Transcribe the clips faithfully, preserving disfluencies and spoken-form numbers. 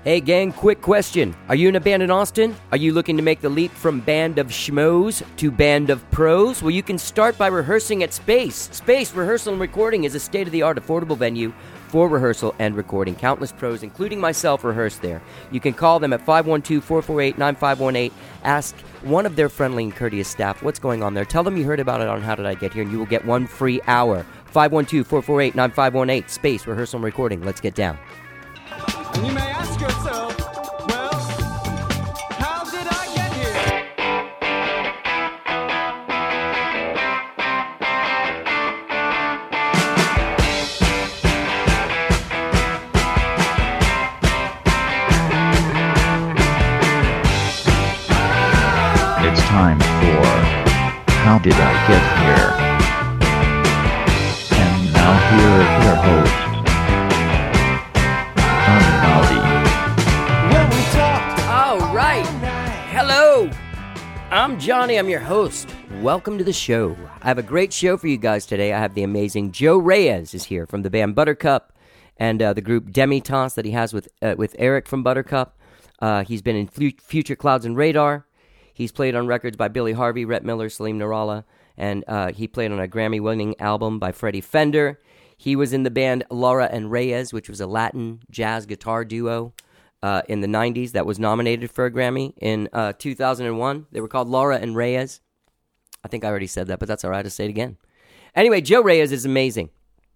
Hey gang, quick question. Are you in a band in Austin? Are you looking to make the leap from band of schmoes to band of pros? Well, you can start by rehearsing at Space. Space Rehearsal and Recording is a state-of-the-art affordable venue for rehearsal and recording. Countless pros, including myself, rehearse there. You can call them at five one two, four four eight, nine five one eight. Ask one of their friendly and courteous staff what's going on there. Tell them you heard about it on How Did I Get Here, and you will get one free hour. five one two, four four eight, nine five one eight. Space Rehearsal and Recording. Let's get down. And you may ask yourself, well, how did I get here? It's time for How Did I Get Here? And now here is your host, When we talked, All right. Hello. I'm Johnny. I'm your host. Welcome to the show. I have a great show for you guys today. I have the amazing Joe Reyes is here from the band Buttercup and uh, the group Demi-Tasse that he has with uh, with Eric from Buttercup. Uh, he's been in Fu- Future Clouds and Radar. He's played on records by Billy Harvey, Rhett Miller, Salim Nirala, and uh, he played on a Grammy-winning album by Freddie Fender. He was in the band Laura and Reyes, which was a Latin jazz guitar duo uh, in the nineties that was nominated for a Grammy in uh, two thousand one. They were called Laura and Reyes. I think I already said that, but that's all right. I'll say it again. Anyway, Joe Reyes is amazing.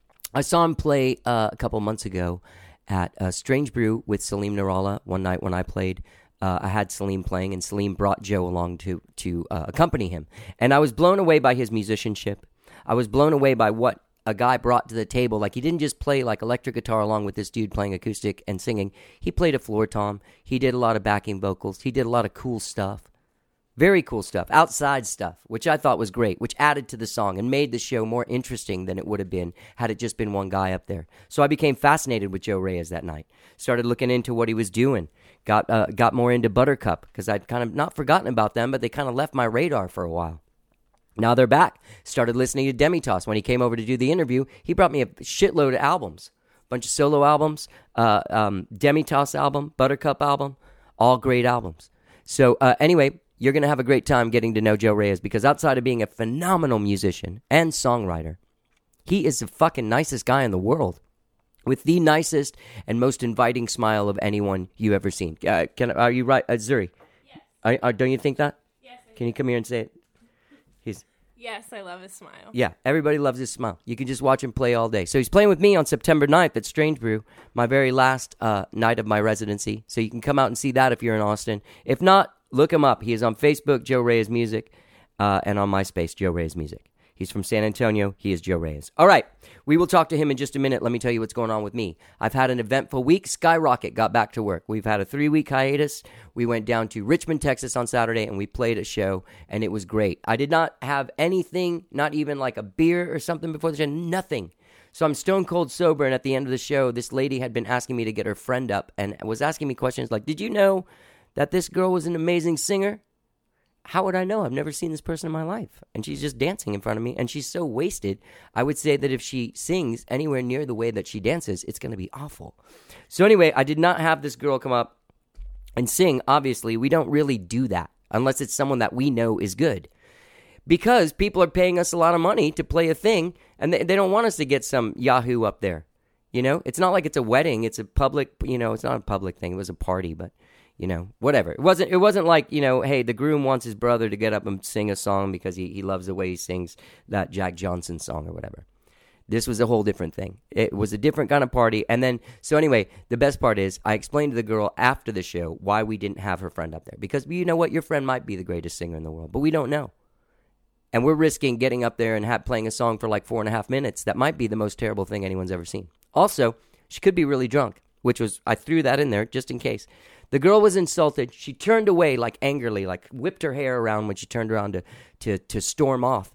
I saw him play uh, a couple months ago at uh, Strange Brew with Salim Nirala one night when I played. Uh, I had Salim playing, and Salim brought Joe along to, to uh, accompany him. And I was blown away by his musicianship. I was blown away by what a guy brought to the table. Like, he didn't just play like electric guitar along with this dude playing acoustic and singing. He played a floor tom. He did a lot of backing vocals. He did a lot of cool stuff. Very cool stuff. Outside stuff, which I thought was great, which added to the song and made the show more interesting than it would have been had it just been one guy up there. So I became fascinated with Joe Reyes that night. Started looking into what he was doing. Got uh, got more into Buttercup because I'd kind of not forgotten about them, but they kind of left my radar for a while. Now they're back. Started listening to Demi-Tasse. When he came over to do the interview, he brought me a shitload of albums. Bunch of solo albums, uh, um, Demi-Tasse album, Buttercup album, all great albums. So uh, anyway, you're going to have a great time getting to know Joe Reyes because outside of being a phenomenal musician and songwriter, he is the fucking nicest guy in the world with the nicest and most inviting smile of anyone you've ever seen. Uh, can, are you right, uh, Zuri? Yes. Are, are, don't you think that? Yes. I Can you come here and say it? He's... Yes, I love his smile. Yeah, everybody loves his smile. You can just watch him play all day. So he's playing with me on September ninth at Strange Brew, my very last uh, night of my residency. So you can come out and see that if you're in Austin. If not, look him up. He is on Facebook, Joe Reyes Music, uh, and on MySpace, Joe Reyes Music. He's from San Antonio. He is Joe Reyes. All right, we will talk to him in just a minute. Let me tell you what's going on with me. I've had an eventful week. Skyrocket got back to work. We've had a three-week hiatus. We went down to Richmond, Texas on Saturday, and we played a show, and it was great. I did not have anything, not even like a beer or something before the show, nothing. So I'm stone cold sober, and at the end of the show, this lady had been asking me to get her friend up and was asking me questions like, did you know that this girl was an amazing singer? How would I know? I've never seen this person in my life. And she's just dancing in front of me, and she's so wasted. I would say that if she sings anywhere near the way that she dances, it's going to be awful. So anyway, I did not have this girl come up and sing. Obviously, we don't really do that unless it's someone that we know is good. Because people are paying us a lot of money to play a thing, and they, they don't want us to get some Yahoo up there. You know, it's not like it's a wedding. It's a public, you know, it's not a public thing. It was a party, but... You know, whatever. It wasn't It wasn't like, you know, hey, the groom wants his brother to get up and sing a song because he, he loves the way he sings that Jack Johnson song or whatever. This was a whole different thing. It was a different kind of party. And then, so anyway, the best part is I explained to the girl after the show why we didn't have her friend up there. Because you know what? Your friend might be the greatest singer in the world, but we don't know. And we're risking getting up there and ha- playing a song for like four and a half minutes. That might be the most terrible thing anyone's ever seen. Also, she could be really drunk, which was, I threw that in there just in case. The girl was insulted. She turned away like angrily, like whipped her hair around when she turned around to, to, to storm off.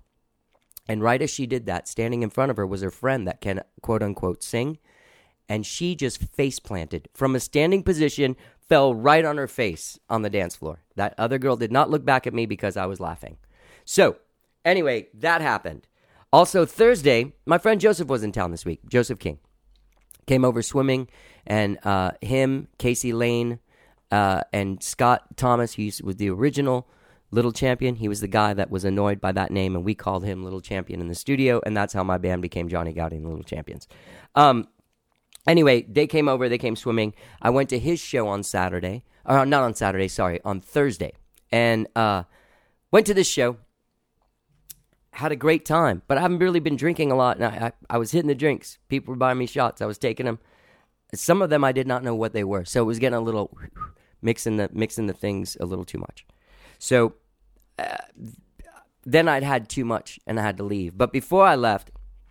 And right as she did that, standing in front of her was her friend that can, quote unquote, sing. And she just face planted from a standing position, fell right on her face on the dance floor. That other girl did not look back at me because I was laughing. So anyway, that happened. Also Thursday, my friend Joseph was in town this week, Joseph King. came over swimming, and uh, him, Casey Lane, uh, and Scott Thomas, who was the original Little Champion. He was the guy that was annoyed by that name, and we called him Little Champion in the studio, and that's how my band became Johnny Gotti and the Little Champions. Um, anyway, they came over, they came swimming. I went to his show on Saturday, or not on Saturday, sorry, on Thursday, and uh, went to this show. Had a great time, but I haven't really been drinking a lot, and I, I, I was hitting the drinks. People were buying me shots. I was taking them. Some of them I did not know what they were, so it was getting a little mixing the mixing the things a little too much. So uh, then I'd had too much, and I had to leave. But before I left,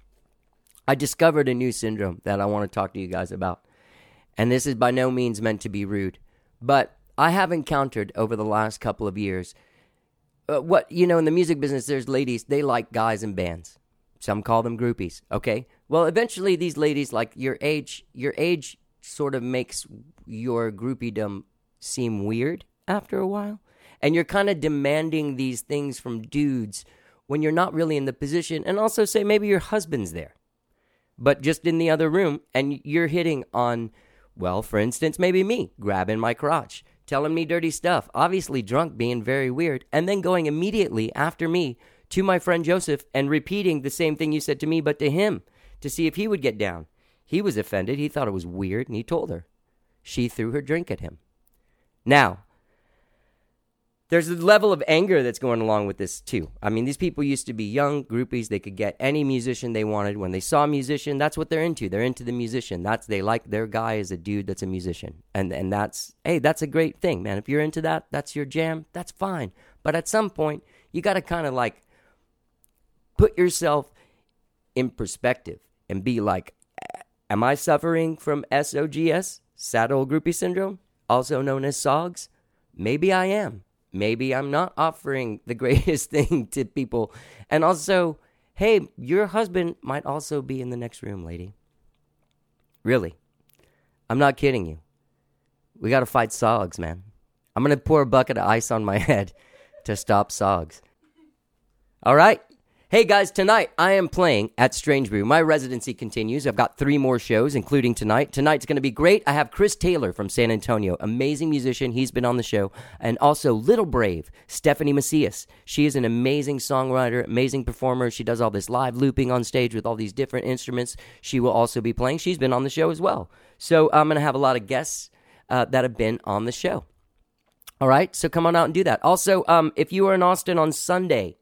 I discovered a new syndrome that I want to talk to you guys about, and this is by no means meant to be rude, but I have encountered over the last couple of years. Uh, what, you know, in the music business, there's ladies, they like guys in bands. Some call them groupies, okay? Well, eventually these ladies, like your age, your age sort of makes your groupiedom seem weird after a while. And you're kind of demanding these things from dudes when you're not really in the position. And also say maybe your husband's there, but just in the other room, and you're hitting on, well, for instance, maybe me, grabbing my crotch, telling me dirty stuff, obviously drunk, being very weird, and then going immediately after me to my friend Joseph and repeating the same thing you said to me, but to him, to see if he would get down. He was offended. He thought it was weird, and he told her. She threw her drink at him. Now, there's a level of anger that's going along with this, too. I mean, these people used to be young groupies. They could get any musician they wanted. When they saw a musician, that's what they're into. They're into the musician. That's they like their guy is a dude that's a musician. And and that's, hey, that's a great thing, man. If you're into that, that's your jam, that's fine. But at some point, you got to kind of like put yourself in perspective and be like, am I suffering from S O G S, sad old groupie syndrome, also known as S O G S? Maybe I am. Maybe I'm not offering the greatest thing to people. And also, hey, your husband might also be in the next room, lady. Really. I'm not kidding you. We got to fight S O G S, man. I'm going to pour a bucket of ice on my head to stop S O G S. All right. Hey, guys, tonight I am playing at Strange Brew. My residency continues. I've got three more shows, including tonight. Tonight's going to be great. I have Chris Taylor from San Antonio, amazing musician. He's been on the show. And also Little Brave, Stephanie Macias. She is an amazing songwriter, amazing performer. She does all this live looping on stage with all these different instruments. She will also be playing. She's been on the show as well. So I'm going to have a lot of guests uh, that have been on the show. All right, so come on out and do that. Also, um, if you are in Austin on Sunday,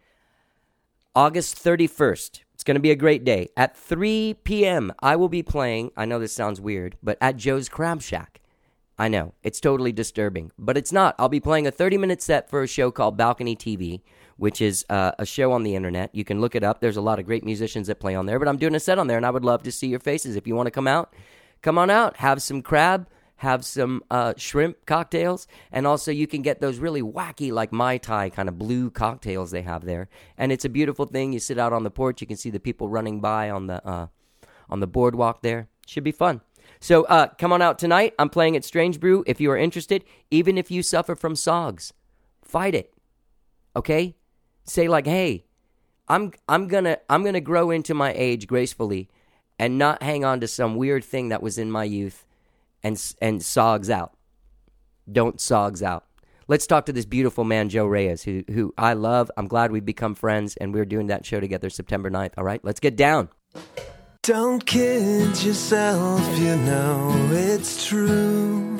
August thirty-first, it's going to be a great day. At three p.m., I will be playing, I know this sounds weird, but at Joe's Crab Shack. I know, it's totally disturbing, but it's not. I'll be playing a thirty-minute set for a show called Balcony T V, which is uh, a show on the internet. You can look it up. There's a lot of great musicians that play on there, but I'm doing a set on there, and I would love to see your faces. If you want to come out, come on out. Have some crab, have some uh, shrimp cocktails, and also you can get those really wacky, like Mai Tai kind of blue cocktails they have there. And it's a beautiful thing. You sit out on the porch, you can see the people running by on the uh, on the boardwalk there. Should be fun. So uh, come on out tonight. I'm playing at Strange Brew. If you are interested, even if you suffer from S O G S, fight it. Okay? Say like, hey, I'm I'm gonna I'm gonna grow into my age gracefully, and not hang on to some weird thing that was in my youth. And and S O G S out. Don't S O G S out. Let's talk to this beautiful man, Joe Reyes, who who I love. I'm glad we've become friends, and we're doing that show together September ninth. All right, let's get down. Don't kid yourself, you know it's true.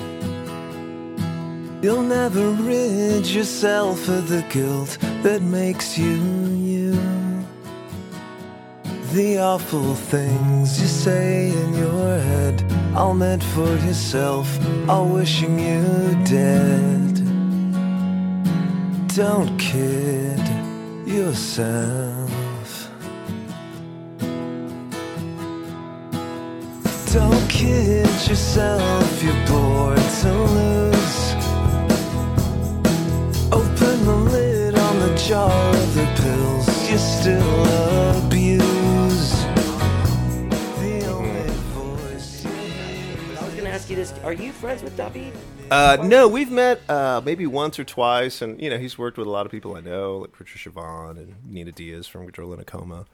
You'll never rid yourself of the guilt that makes you you. The awful things you say in your head, all meant for yourself, all wishing you dead. Don't kid yourself. Don't kid yourself, you're bored to lose. Open the lid on the jar of the pills you still abuse. Ask you this: are you friends with David? Uh, no, we've met uh, maybe once or twice, and you know he's worked with a lot of people I know, like Patricia Vaughn and Nina Diaz from Control in a Coma,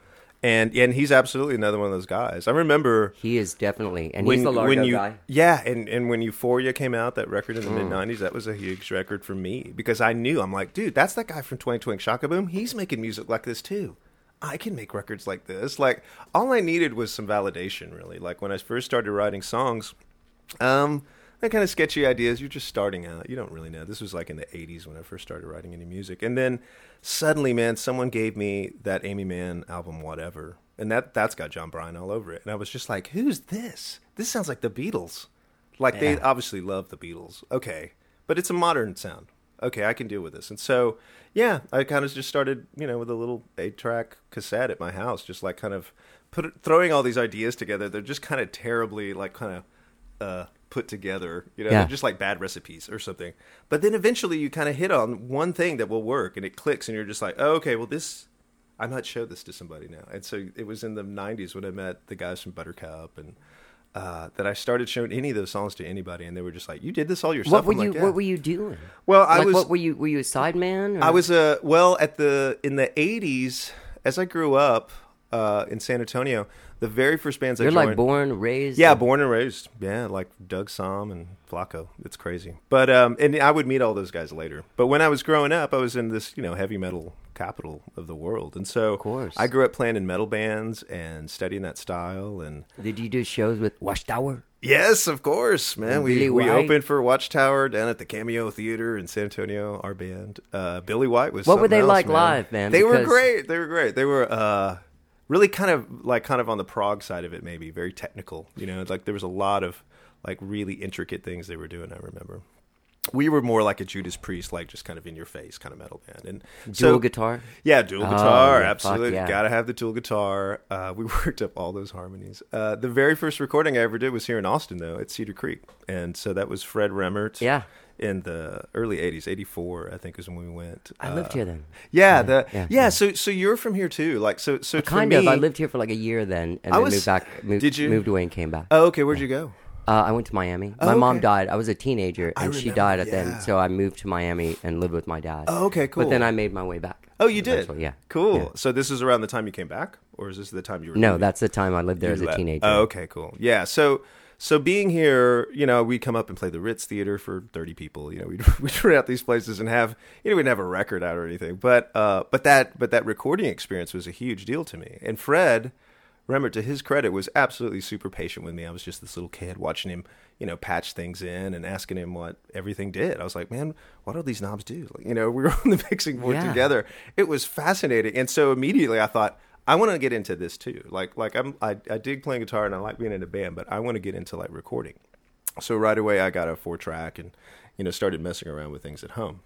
And and he's absolutely another one of those guys. I remember He is definitely, and when he's the when Largo you guy. yeah, and and when Euphoria came out, that record in the Mm. mid nineties, that was a huge record for me because I knew I'm like, dude, that's that guy from Twang Twang Shaka Boom. He's making music like this too. I can make records like this. Like all I needed was some validation, really. Like when I first started writing songs, um, that kind of sketchy ideas. You're just starting out. You don't really know. This was like in the eighties when I first started writing any music, and then suddenly, man, someone gave me that Amy Mann album, Whatever. And that, that's got John Bryan all over it. And I was just like, who's this? This sounds like the Beatles. Like, they Yeah. obviously love the Beatles. Okay. But it's a modern sound. Okay, I can deal with this. And so, yeah, I kind of just started, you know, with a little eight-track cassette at my house, just like kind of put it, throwing all these ideas together. They're just kind of terribly, like, kind of uh, put together. You know, Yeah. they're just like bad recipes or something. But then eventually you kind of hit on one thing that will work, and it clicks, and you're just like, oh, okay, well, this... I might show this to somebody now. And so it was in the nineties when I met the guys from Buttercup and uh, that I started showing any of those songs to anybody. And they were just like, you did this all yourself? What were I'm you? like, yeah. What were you doing? Well, I like, was, what were you? Were you a sideman? I was a, well, at the, in the eighties, as I grew up uh, in San Antonio, the very first bands You're I joined. like born, raised. Yeah, in- born and raised. Yeah, like Doug Somm and Flacco. It's crazy. But um, and I would meet all those guys later. But when I was growing up, I was in this, you know, heavy metal capital of the world, and so Of course. I grew up playing in metal bands and studying that style. And Did you do shows with Watchtower? yes, of course, man. And We Billy we White? opened for Watchtower down at the Cameo Theater in San Antonio. Our band, uh, Billy White was. What were something they else, like man. live, man? They were Because- great. They were great. They were. Uh, Really kind of like kind of on the prog side of it, maybe very technical, you know, like there was a lot of like really intricate things they were doing. I remember we were more like a Judas Priest, like just kind of in your face kind of metal band. And Dual so, guitar? yeah, dual Oh, guitar, yeah, fuck absolutely. yeah. Got to have the dual guitar. Uh, we worked up all those harmonies. Uh, the very first recording I ever did was here in Austin, though, at Cedar Creek, and so that was Fred Remmert. Yeah. In the early eighties, eighty-four, I think is when we went. I lived Uh, here then. Yeah, the yeah, yeah, yeah. So so you're from here too, like so so for Kind me, of. I lived here for like a year then, and I then was- moved back. Moved, did you? moved away and came back? Oh, okay. Where'd you go? Uh, I went to Miami. Oh, My mom okay. died. I was a teenager, I and she remember, died at yeah. then. So I moved to Miami and lived with my dad. Oh, okay, cool. But then I made my way back. Oh, you did? Eventually, yeah. Cool. Yeah. So this is around the time you came back, or is this the time you were? No, leaving? that's the time I lived there You as a left. teenager. Oh, okay, cool. Yeah. So so being here, you know, we'd come up and play the Ritz Theater for thirty people. You know, we'd we'd rent out these places and have, you know, we'd have a record out or anything. But uh, but that but that recording experience was a huge deal to me. And Fred Remmert, to his credit, was absolutely super patient with me. I was just this little kid watching him, you know, patch things in and asking him what everything did. I was like, man, what do these knobs do? Like, you know, we were on the mixing board Yeah. together. It was fascinating. And so immediately I thought, I want to get into this too. Like, like I'm, I, I dig playing guitar and I like being in a band, but I want to get into like recording. So right away I got a four track and, you know, started messing around with things at home.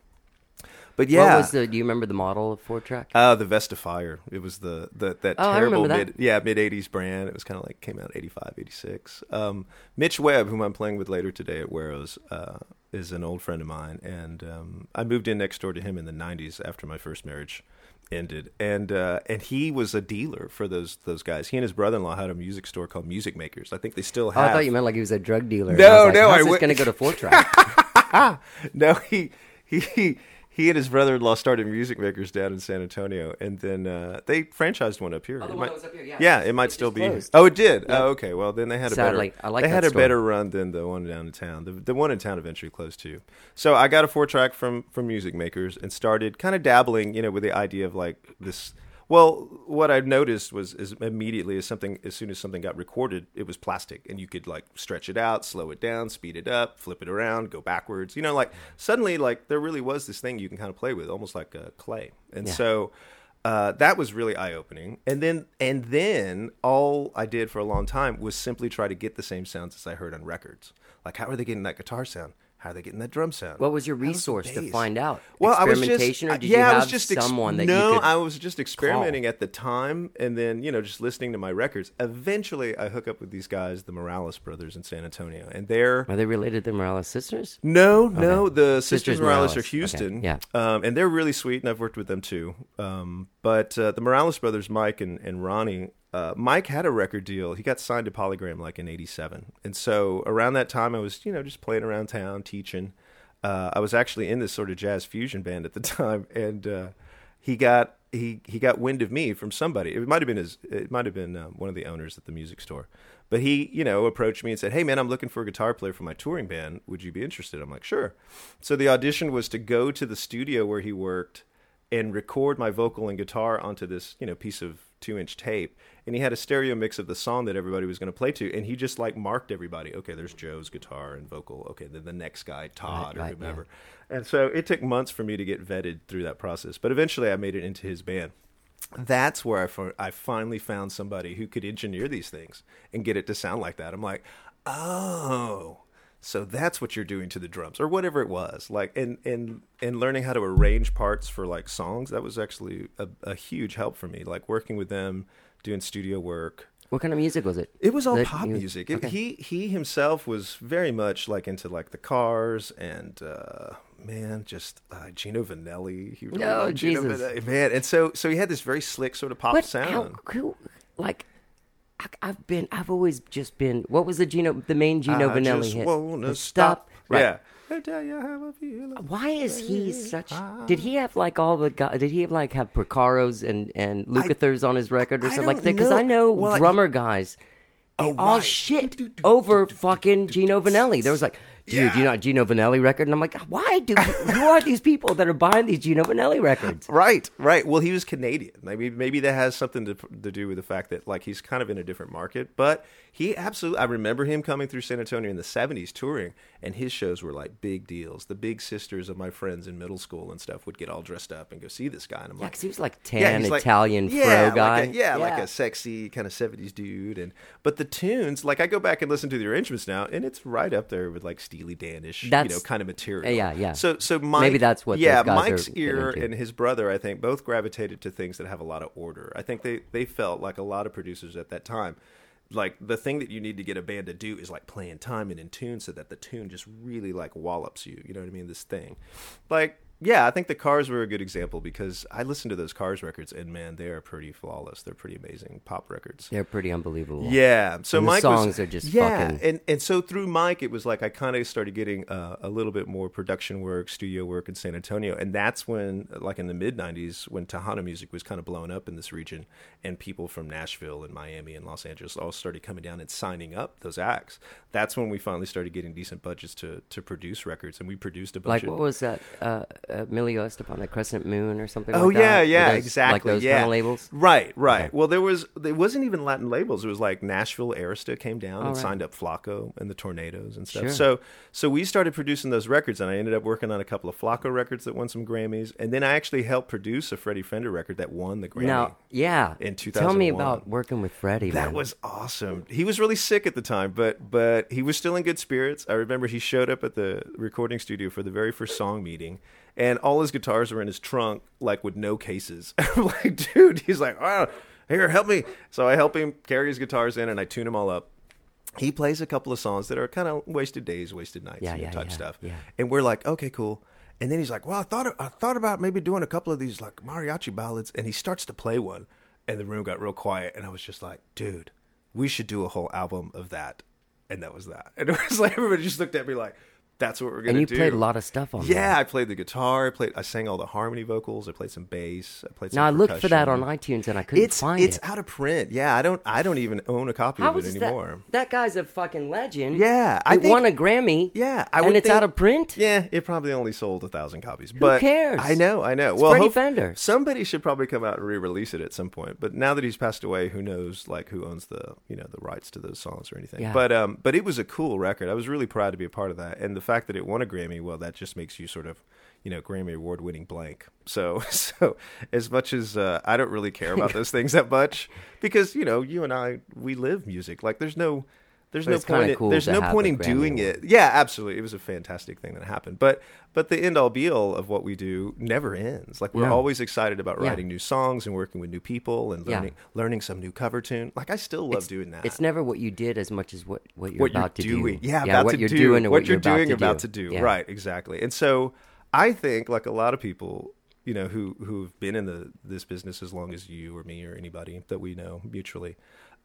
But yeah, What was the? Do you remember the model of four track? uh, the Vesta Fire. It was the, the that Oh, I terrible remember that. mid yeah mid eighties brand. It was kind of like came out eighty-five, eighty-six. Um, Mitch Webb, whom I'm playing with later today at Warrows, uh, is an old friend of mine, and um, I moved in next door to him in the nineties after my first marriage ended, and uh, and he was a dealer for those those guys. He and his brother-in-law had a music store called Music Makers. I think they still Oh, have. I thought you meant like he was a drug dealer. No, And I was like, no, How's I this would- going to go to four track? No, he he he and his brother-in-law started Music Makers down in San Antonio, and then uh, they franchised one up here. Oh, the It one might- that was up here, yeah. Yeah, it might It still just be. closed. Oh, it did. Yeah. Oh, okay. Well, then they had a Sadly, better. I like they that had a story. better run than the one down in town. The the one in town eventually closed too. So I got a four track from from Music Makers and started kind of dabbling, you know, with the idea of like this. Well, what I noticed was is immediately as something as soon as something got recorded, it was plastic, and you could like stretch it out, slow it down, speed it up, flip it around, go backwards. You know, like suddenly, like there really was this thing you can kind of play with, almost like a clay. And Yeah. so uh, that was really eye opening. And then and then all I did for a long time was simply try to get the same sounds as I heard on records. Like, how are they getting that guitar sound? How are they getting that drum sound? What was your How's the resource to bass? find out? Well, I was just Experimentation, or did yeah, you I have was just ex- someone that no, you could I was just experimenting at the time, and then you know just listening to my records. Eventually, I hook up with these guys, the Morales brothers in San Antonio, and they're Are they related to Morales sisters? no, no, Okay. the Sisters Sisters Morales, Morales. are Okay, Houston, yeah. um, and they're really sweet, and I've worked with them too. Um, but uh, the Morales brothers, Mike and, and Ronnie, uh, Mike had a record deal. He got signed to Polygram like in eighty-seven, and so around that time, I was you know just playing around town, teaching. Uh, I was actually in this sort of jazz fusion band at the time, and uh, he got he he got wind of me from somebody. It might have been his. It might have been um, one of the owners at the music store. But he, you know, approached me and said, "Hey, man, I'm looking for a guitar player for my touring band. Would you be interested?" I'm like, "Sure." So the audition was to go to the studio where he worked and record my vocal and guitar onto this, you know, piece of two-inch tape. And he had a stereo mix of the song that everybody was going to play to. And he just, like, marked everybody. Okay, there's Joe's guitar and vocal. Okay, then the next guy, Todd, Right, or right, whomever. And so it took months for me to get vetted through that process. But eventually I made it into his band. That's where I, fi- I finally found somebody who could engineer these things and get it to sound like that. I'm like, oh, so that's what you're doing to the drums or whatever it was. Like, and, and, and learning how to arrange parts for like songs, that was actually a, a huge help for me. Like working with them, doing studio work. What kind of music was it? It was all That pop you- music. It, okay. He he himself was very much like into like the Cars and uh, man, just uh, Gino Vanelli. He really Oh, loved Gino Jesus. Vanelli, man. And so so he had this very slick sort of pop What? sound. How cool? Like, I, I've been, I've always just been. What was the Gino, the main Gino I Vanelli just hit? wanna Stop. Right. Yeah. I tell you how I feel. Why is he such? Did he have like all the guys? Did he have like have Percaros and and Lucathers on his record or I something like don't that? Because know. I know Well, drummer guys. Oh, all right. shit over fucking Gino Vanelli. There was like, dude, you know Gino Vanelli record, and I'm like, why do who are these people that are buying these Gino Vanelli records? Right, right. Well, he was Canadian. Maybe maybe that has something to to do with the fact that like he's kind of in a different market. But he absolutely, I remember him coming through San Antonio in the seventies touring, and his shows were like big deals. The big sisters of my friends in middle school and stuff would get all dressed up and go see this guy. And I'm Yeah, like, because he was like tan yeah, he's like- Italian yeah, fro guy. Like a, yeah, like a sexy kind of seventies dude. And but the tunes, like I go back and listen to the arrangements now, and it's right up there with like Steely Dan-ish, you That's- know, kind of material. yeah, yeah. So so Mike, Maybe that's what yeah, those guys Mike's are getting ear into. and his brother, I think, both gravitated to things that have a lot of order. I think they they felt like a lot of producers at that time. Like the thing that you need to get a band to do is like playing time and in tune so that the tune just really like wallops you. You know what I mean? This thing. Like, yeah, I think the Cars were a good example because I listened to those Cars records and man, they are pretty flawless. They're pretty amazing pop records. They're pretty unbelievable. Yeah. So And the Mike songs was, are just yeah, fucking- and and so through Mike, it was like I kind of started getting uh, a little bit more production work, studio work in San Antonio, and that's when, like in the mid nineties, when Tejano music was kind of blowing up in this region, and people from Nashville and Miami and Los Angeles all started coming down and signing up those acts. That's when we finally started getting decent budgets to to produce records, and we produced a bunch Like of. what was that? Uh, Emilio Estefan, the Crescent Moon or something. Oh like that? yeah, Were yeah, those- exactly. Like those yeah. kind of labels. Right, right. Okay. Well, there was it wasn't even Latin labels. It was like Nashville Arista came down and right. signed up Flacco and the Tornadoes and stuff. Sure. So so we started producing those records, and I ended up working on a couple of Flacco records that won some Grammys, and then I actually helped produce a Freddie Fender record that won the Grammy. Now, yeah. in Tell me two thousand one. about working with Freddie. That man. was awesome. He was really sick at the time, but but he was still in good spirits. I remember he showed up at the recording studio for the very first song meeting, and all his guitars were in his trunk, like with no cases. I'm like, dude, he's like, oh, here, help me. So I help him carry his guitars in, and I tune them all up. He plays a couple of songs that are kind of wasted days, wasted nights, Yeah, you know, yeah, type yeah, stuff. yeah. And we're like, okay, cool. And then he's like, well, I thought I thought about maybe doing a couple of these like mariachi ballads, and he starts to play one, and the room got real quiet, and I was just like, dude, we should do a whole album of that. And that was that. And it was like everybody just looked at me like, that's what we're gonna And you do. played a lot of stuff on Yeah, that. I played the guitar. I played. I sang all the harmony vocals. I played some bass. I played. Some Now I looked for that on percussion. iTunes and I couldn't It's find it's it. out of print. Yeah, I don't I don't even own a copy How of it is anymore. that? That guy's a fucking legend. Yeah, I He think- won a Grammy. Yeah, I and would it's think- out of print. Yeah, it probably only sold a thousand copies. But cares? I know, I know. It's well, Freddie hope- Fender. somebody should probably come out and re-release it at some point. But now that he's passed away, who knows? Like who owns the you know the rights to those songs or anything? Yeah. But um, but it was a cool record. I was really proud to be a part of that. And the fact that it won a Grammy, well, that just makes you sort of you know Grammy award winning blank. So so as much as uh, I don't really care about those things that much because you know you and I we live music. Like there's no. There's But no it's kinda point. In, cool there's to no have point a in Grammy doing award. it. Yeah, absolutely. It was a fantastic thing that happened. But but the end all be all of what we do never ends. Like we're No. always excited about Yeah. writing new songs and working with new people and Yeah. learning learning some new cover tune. Like I still love it's, doing that. It's never what you did as much as what, what you're what about you're to doing. do. Yeah, about what to you're do. doing and what what you're about doing to about do. to do. Yeah. Right, exactly. And so I think like a lot of people, you know, who who've been in the this business as long as you or me or anybody that we know mutually.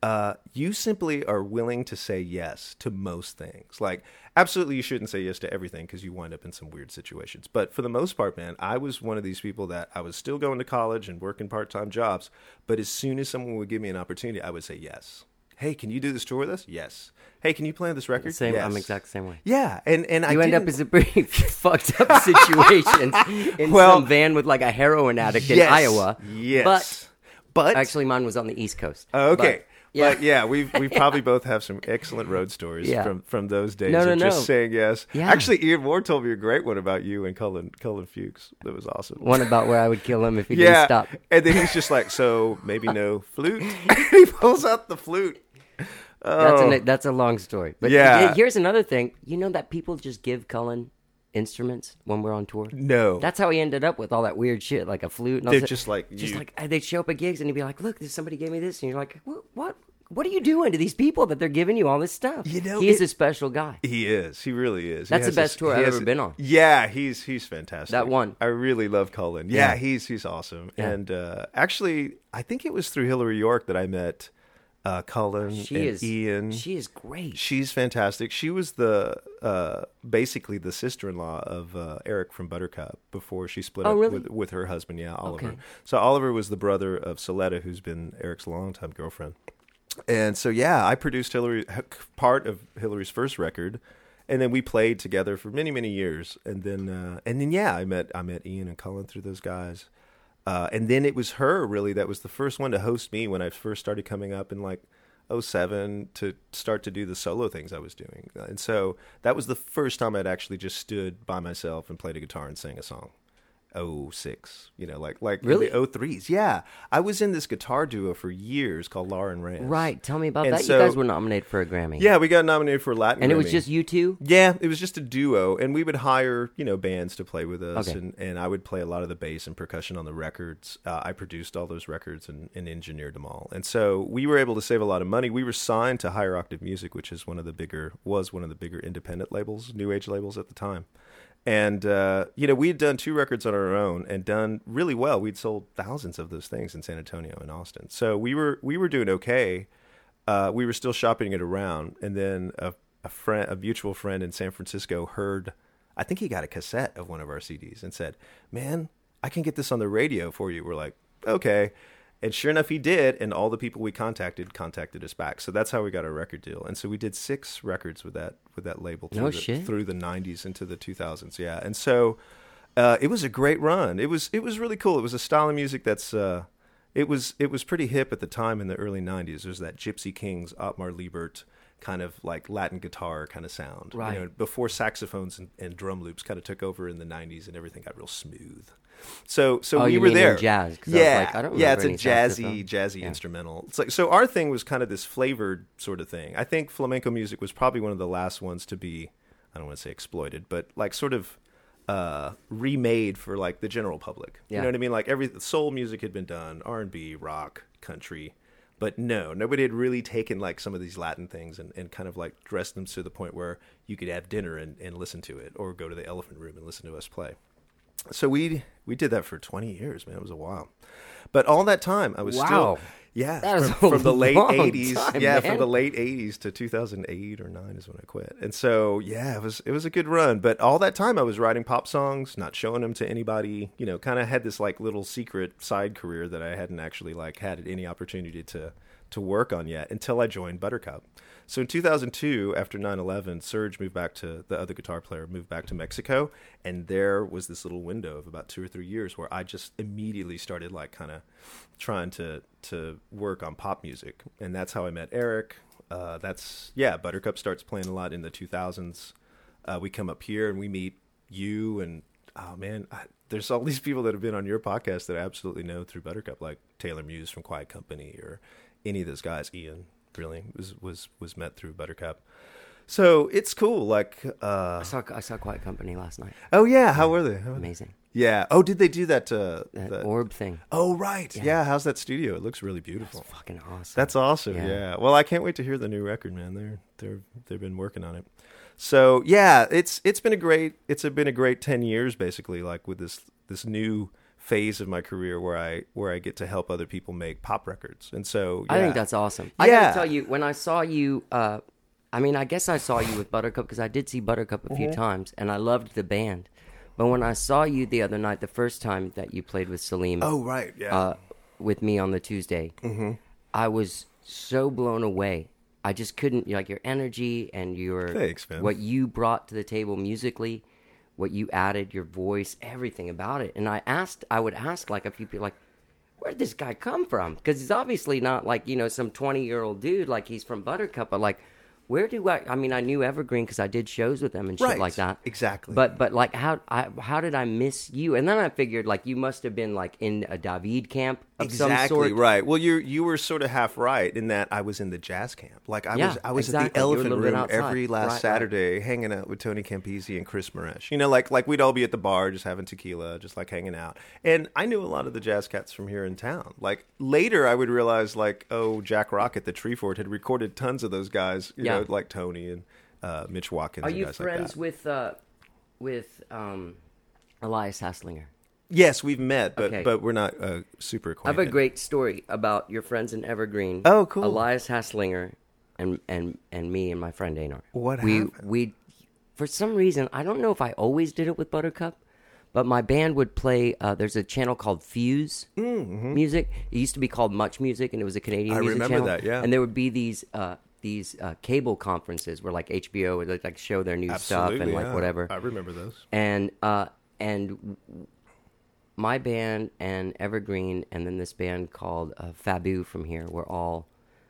uh, you simply are willing to say yes to most things. Like, absolutely, you shouldn't say yes to everything because you wind up in some weird situations. But for the most part, man, I was one of these people that I was still going to college and working part-time jobs. But as soon as someone would give me an opportunity, I would say yes. Hey, can you do this tour with us? Yes. Hey, can you play on this record? Same, yes. I'm exact same way. Yeah, and and I You end up didn't- as a pretty fucked up situation in Well, some van with like a heroin addict in yes, Iowa. Yes, But but actually, mine was on the East Coast. Oh, okay. But, yeah. But yeah, we we probably both have some excellent road stories Yeah. from, from those days No, of no, just no. saying yes. Yeah. Actually, Ian Moore told me a great one about you and Cullen Cullen Fuchs. That was awesome. One about where I would kill him if he yeah, didn't stop. and then he's just like, so maybe no flute. He pulls out the flute. That's Oh. a that's a long story. But Yeah. he- here's another thing. You know that people just give Cullen instruments when we're on tour? No. That's how he ended up with all that weird shit, like a flute. And all They're that. just like, just you- like they'd show up at gigs and he'd be like, "Look, this somebody gave me this," and you're like, "What? What? What are you doing to these people that they're giving you all this stuff?" You know, he's it- a special guy. He is. He really is. He That's the has best this- tour he I've has ever a- been on. Yeah, he's he's fantastic. That one. I really love Cullen. Yeah, Yeah. he's he's awesome. Yeah. And uh, actually, I think it was through Hillary York that I met uh, Cullen She and is Ian. She is great. She's fantastic. She was the uh, basically the sister-in-law of uh, Eric from Buttercup before she split Oh, up really? with, with her husband. Yeah, Oliver. Okay. So Oliver was the brother of Soletta, who's been Eric's longtime girlfriend. And so yeah, I produced Hillary part of Hillary's first record, and then we played together for many many years. And then uh, and then yeah, I met I met Ian and Cullen through those guys. Uh, and then it was her really that was the first one to host me when I first started coming up in like oh seven to start to do the solo things I was doing. And so that was the first time I'd actually just stood by myself and played a guitar and sang a song. oh six, you know, like like Really? in the oh threes. Yeah, I was in this guitar duo for years called Laura and Reyes. Right. Tell me about And that. so- you guys were nominated for a Grammy. Yeah, we got nominated for a Latin And it was Grammy. just you two? Yeah, it was just a duo, and we would hire, you know, bands to play with us, Okay. and, and I would play a lot of the bass and percussion on the records. Uh, I produced all those records and, and engineered them all, and so we were able to save a lot of money. We were signed to Higher Octave Music, which is one of the bigger was one of the bigger independent labels, new age labels at the time. And, uh, you know, we had done two records on our own and done really well. We'd sold thousands of those things in San Antonio and Austin. So we were we were doing okay. Uh, we were still shopping it around. And then a, a friend, a mutual friend in San Francisco heard, I think he got a cassette of one of our C Ds and said, man, I can get this on the radio for you. We're like, okay. And sure enough, he did, and all the people we contacted contacted us back. So that's how we got our record deal. And so we did six records with that with that label through, No the, shit. through the nineties into the two thousands. Yeah, and so uh, it was a great run. It was it was really cool. It was a style of music that's uh, it was it was pretty hip at the time in the early nineties. There's that Gypsy Kings, Otmar Liebert kind of like Latin guitar kind of sound. Right. You know, before saxophones and, and drum loops kind of took over in the nineties and everything got real smooth. So so Oh, we you were mean in there. jazz, 'cause I was Yeah, like, I don't yeah, remember it's a any jazzy, saxophone. jazzy Yeah. instrumental. It's like so. Our thing was kind of this flavored sort of thing. I think flamenco music was probably one of the last ones to be, I don't want to say exploited, but like sort of uh, remade for like the general public. You Yeah. know what I mean? Like every soul music had been done, R and B, rock, country. But no, nobody had really taken like some of these Latin things and, and kind of like dressed them to the point where you could have dinner and, and listen to it, or go to the Elephant Room and listen to us play. So we we did that for twenty years, man. It was a while. But all that time, I was Wow. still yeah That was from, a from the late long eighties. time, Yeah, man. from the late eighties to two thousand eight or nine is when I quit. And so yeah, it was it was a good run. But all that time, I was writing pop songs, not showing them to anybody. You know, kind of had this like little secret side career that I hadn't actually like had any opportunity to to work on yet until I joined Buttercup. So in two thousand two, after nine eleven, Serge moved back to, the other guitar player, moved back to Mexico. And there was this little window of about two or three years where I just immediately started like kind of trying to, to work on pop music. And that's how I met Eric. Uh, that's, yeah, Buttercup starts playing a lot in the two thousands. Uh, we come up here and we meet you and, oh man, I, there's all these people that have been on your podcast that I absolutely know through Buttercup, like Taylor Muse from Quiet Company or any of those guys. Ian really was was was met through Buttercup. So it's cool. Like, uh, I saw I saw Quiet Company last night. oh yeah, how were they? How were they? Amazing. Yeah. Oh, did they do that? Uh, That that- orb thing. Oh right. Yeah. Yeah. How's that studio? It looks really beautiful. It's fucking awesome. That's awesome. Yeah. Yeah. Well, I can't wait to hear the new record, man. They're they're they've been working on it. So yeah, it's it's been a great it's been a great ten years basically, like with this this new phase of my career where I where I get to help other people make pop records. And so I yeah. think that's awesome. I Yeah. gotta tell you, when I saw you, uh, I mean, I guess I saw you with Buttercup because I did see Buttercup a few Mm-hmm. times, and I loved the band. But when I saw you the other night, the first time that you played with Salim, Oh right, yeah. uh, with me on the Tuesday, Mm-hmm. I was so blown away. I just couldn't, like, your energy and your Thanks, man. what you brought to the table musically, what you added, your voice, everything about it. And I asked, I would ask like a few people, like, where did this guy come from? Because he's obviously not like, you know, some twenty year old dude, like he's from Buttercup, but like, where do I? I mean, I knew Evergreen because I did shows with them and shit Right, like that. exactly. But but like, how I how did I miss you? And then I figured like you must have been like in a David camp of some Exactly sort. right. Well, you you were sort of half right in that I was in the jazz camp. Like I Yeah, was I was exactly. at the You were a Elephant little bit Room outside. every last Right, right. Saturday, hanging out with Tony Campisi and Chris Maresh. You know, like like we'd all be at the bar just having tequila, just like hanging out. And I knew a lot of the jazz cats from here in town. Like later, I would realize like oh, Jack Rocket, the Treefort, had recorded tons of those guys. You Yeah. know, like Tony and uh, Mitch Watkins. Are and you guys friends like that. with uh, with um, Elias Hasslinger? Yes, we've met, but Okay. but we're not uh, super I acquainted. have a great story about your friends in Evergreen. Oh, cool. Elias Hasslinger and and and me and my friend Anar. What we happened? we for some reason, I don't know if I always did it with Buttercup, but my band would play. Uh, there's a channel called Fuse Music. It used to be called Much Music, and it was a Canadian Mm-hmm. I music remember channel. that, yeah. And there would be these uh, these uh, cable conferences where like H B O would like show their new stuff Absolutely, and like yeah. whatever. I remember those. And uh, and my band and Evergreen and then this band called uh, Fabu from here were all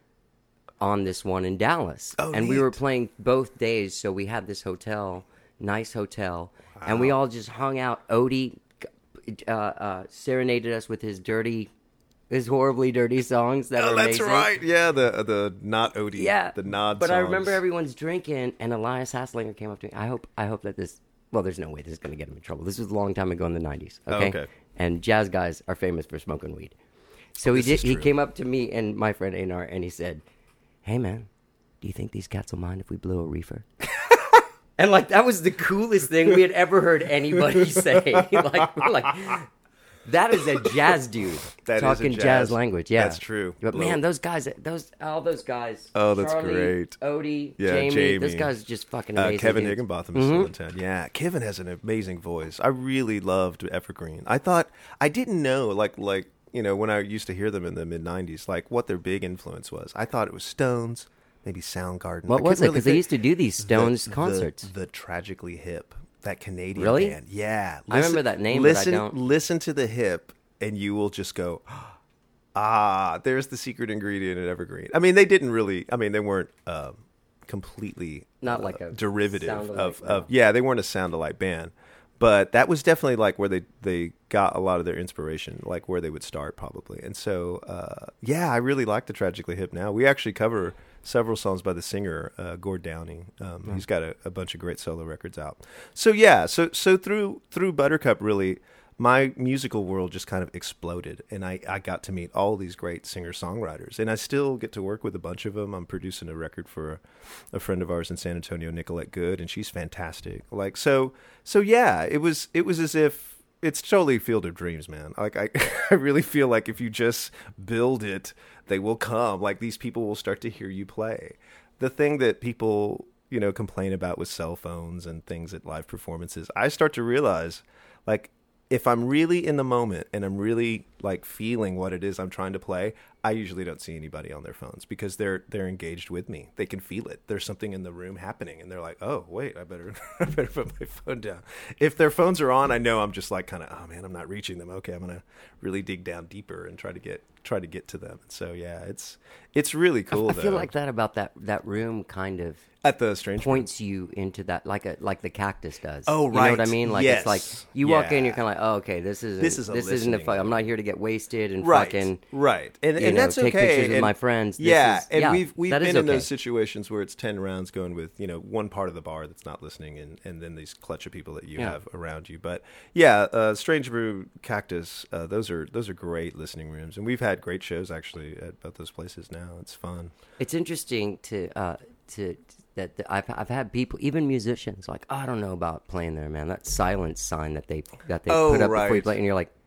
on this one in Dallas. Oh, and we were neat. playing both days, so we had this hotel, nice hotel, and we all just hung out. Odie uh, uh, serenaded us with his dirty, his horribly dirty songs that Oh, are that's amazing. right. Yeah, the the not Odie. Yeah, the nod. But I remember songs. everyone's drinking, and Elias Hasslinger came up to me. I hope, I hope that this. Well, there's no way this is going to get him in trouble. This was a long time ago in the nineties. Okay, Oh, okay. And jazz guys are famous for smoking weed. So he This did. is He true. came up to me and my friend Anar, and he said, "Hey, man, do you think these cats will mind if we blow a reefer?" And like that was the coolest thing we had ever heard anybody say. like, we're like. That is a jazz dude That is a talking jazz- jazz language. Yeah, that's true. But Blow- man, those guys, those all those guys. Oh, that's Charlie, great. Odie, Yeah, Jamie, Jamie. those guys are just fucking Uh, amazing. Kevin dudes. Higginbotham is still in town. Yeah, Kevin has an amazing voice. I really loved Evergreen. I thought I didn't know like like you know when I used to hear them in the mid nineties like what their big influence was. I thought it was Stones, maybe Soundgarden. What I was couldn't it? really Because they think- used to do these Stones the, concerts. The, the Tragically Hip, that Canadian Really? band. Yeah, I remember that name, but I Listen, don't. listen to the Hip, and you will just go. Ah, there's the secret ingredient in Evergreen. I mean, they didn't really. I mean, they weren't um, completely Not uh, like a derivative sound-alike, of, no. of. Yeah, they weren't a sound alike band, but that was definitely like where they they got a lot of their inspiration, like where they would start probably. And so, uh, yeah, I really like the Tragically Hip. Now we actually cover several songs by the singer uh, Gord Downie. Um, He's got a, a bunch of great solo records out. So yeah, so so through through Buttercup really. My musical world just kind of exploded, and I, I got to meet all these great singer-songwriters, and I still get to work with a bunch of them. I'm producing a record for a, a friend of ours in San Antonio, Nicolette Good, and she's fantastic. Like so, so yeah, it was it was as if it's totally Field of Dreams, man. Like I, I really feel like if you just build it, they will come. Like these people will start to hear you play. The thing that people you know complain about with cell phones and things at live performances, I start to realize, like. If I'm really in the moment and I'm really like feeling what it is I'm trying to play, I usually don't see anybody on their phones because they're they're engaged with me. They can feel it. There's something in the room happening, and they're like, "Oh, wait, I better I better put my phone down." If their phones are on, I know I'm just like kind of, "Oh man, I'm not reaching them." Okay, I'm gonna really dig down deeper and try to get try to get to them. So yeah, it's it's really cool. I feel though. like that about that that room kind of at the Strange points you into that like a like the Cactus does. Oh, You know what I right. mean? Like Yes. it's like you walk in, Yeah. you're kind of like, oh, okay, this isn't This is a this isn't a listening fuck. I'm not here to get wasted and right, fucking right, and you and know, that's take okay. pictures with and, my friends. This yeah, is- and yeah, we've we've that is been in okay. those situations where it's ten rounds going with you know one part of the bar that's not listening, and, and then these clutch of people that you Yeah. have around you. But yeah, uh, Strange Brew, Cactus, uh, those are those are great listening rooms, and we've had great shows actually at both those places. Now it's fun. It's interesting to uh, to that that I've I've had people, even musicians, like, oh, I don't know about playing there, man. That silence sign that they that they Oh, put up before you right. play, and you're like,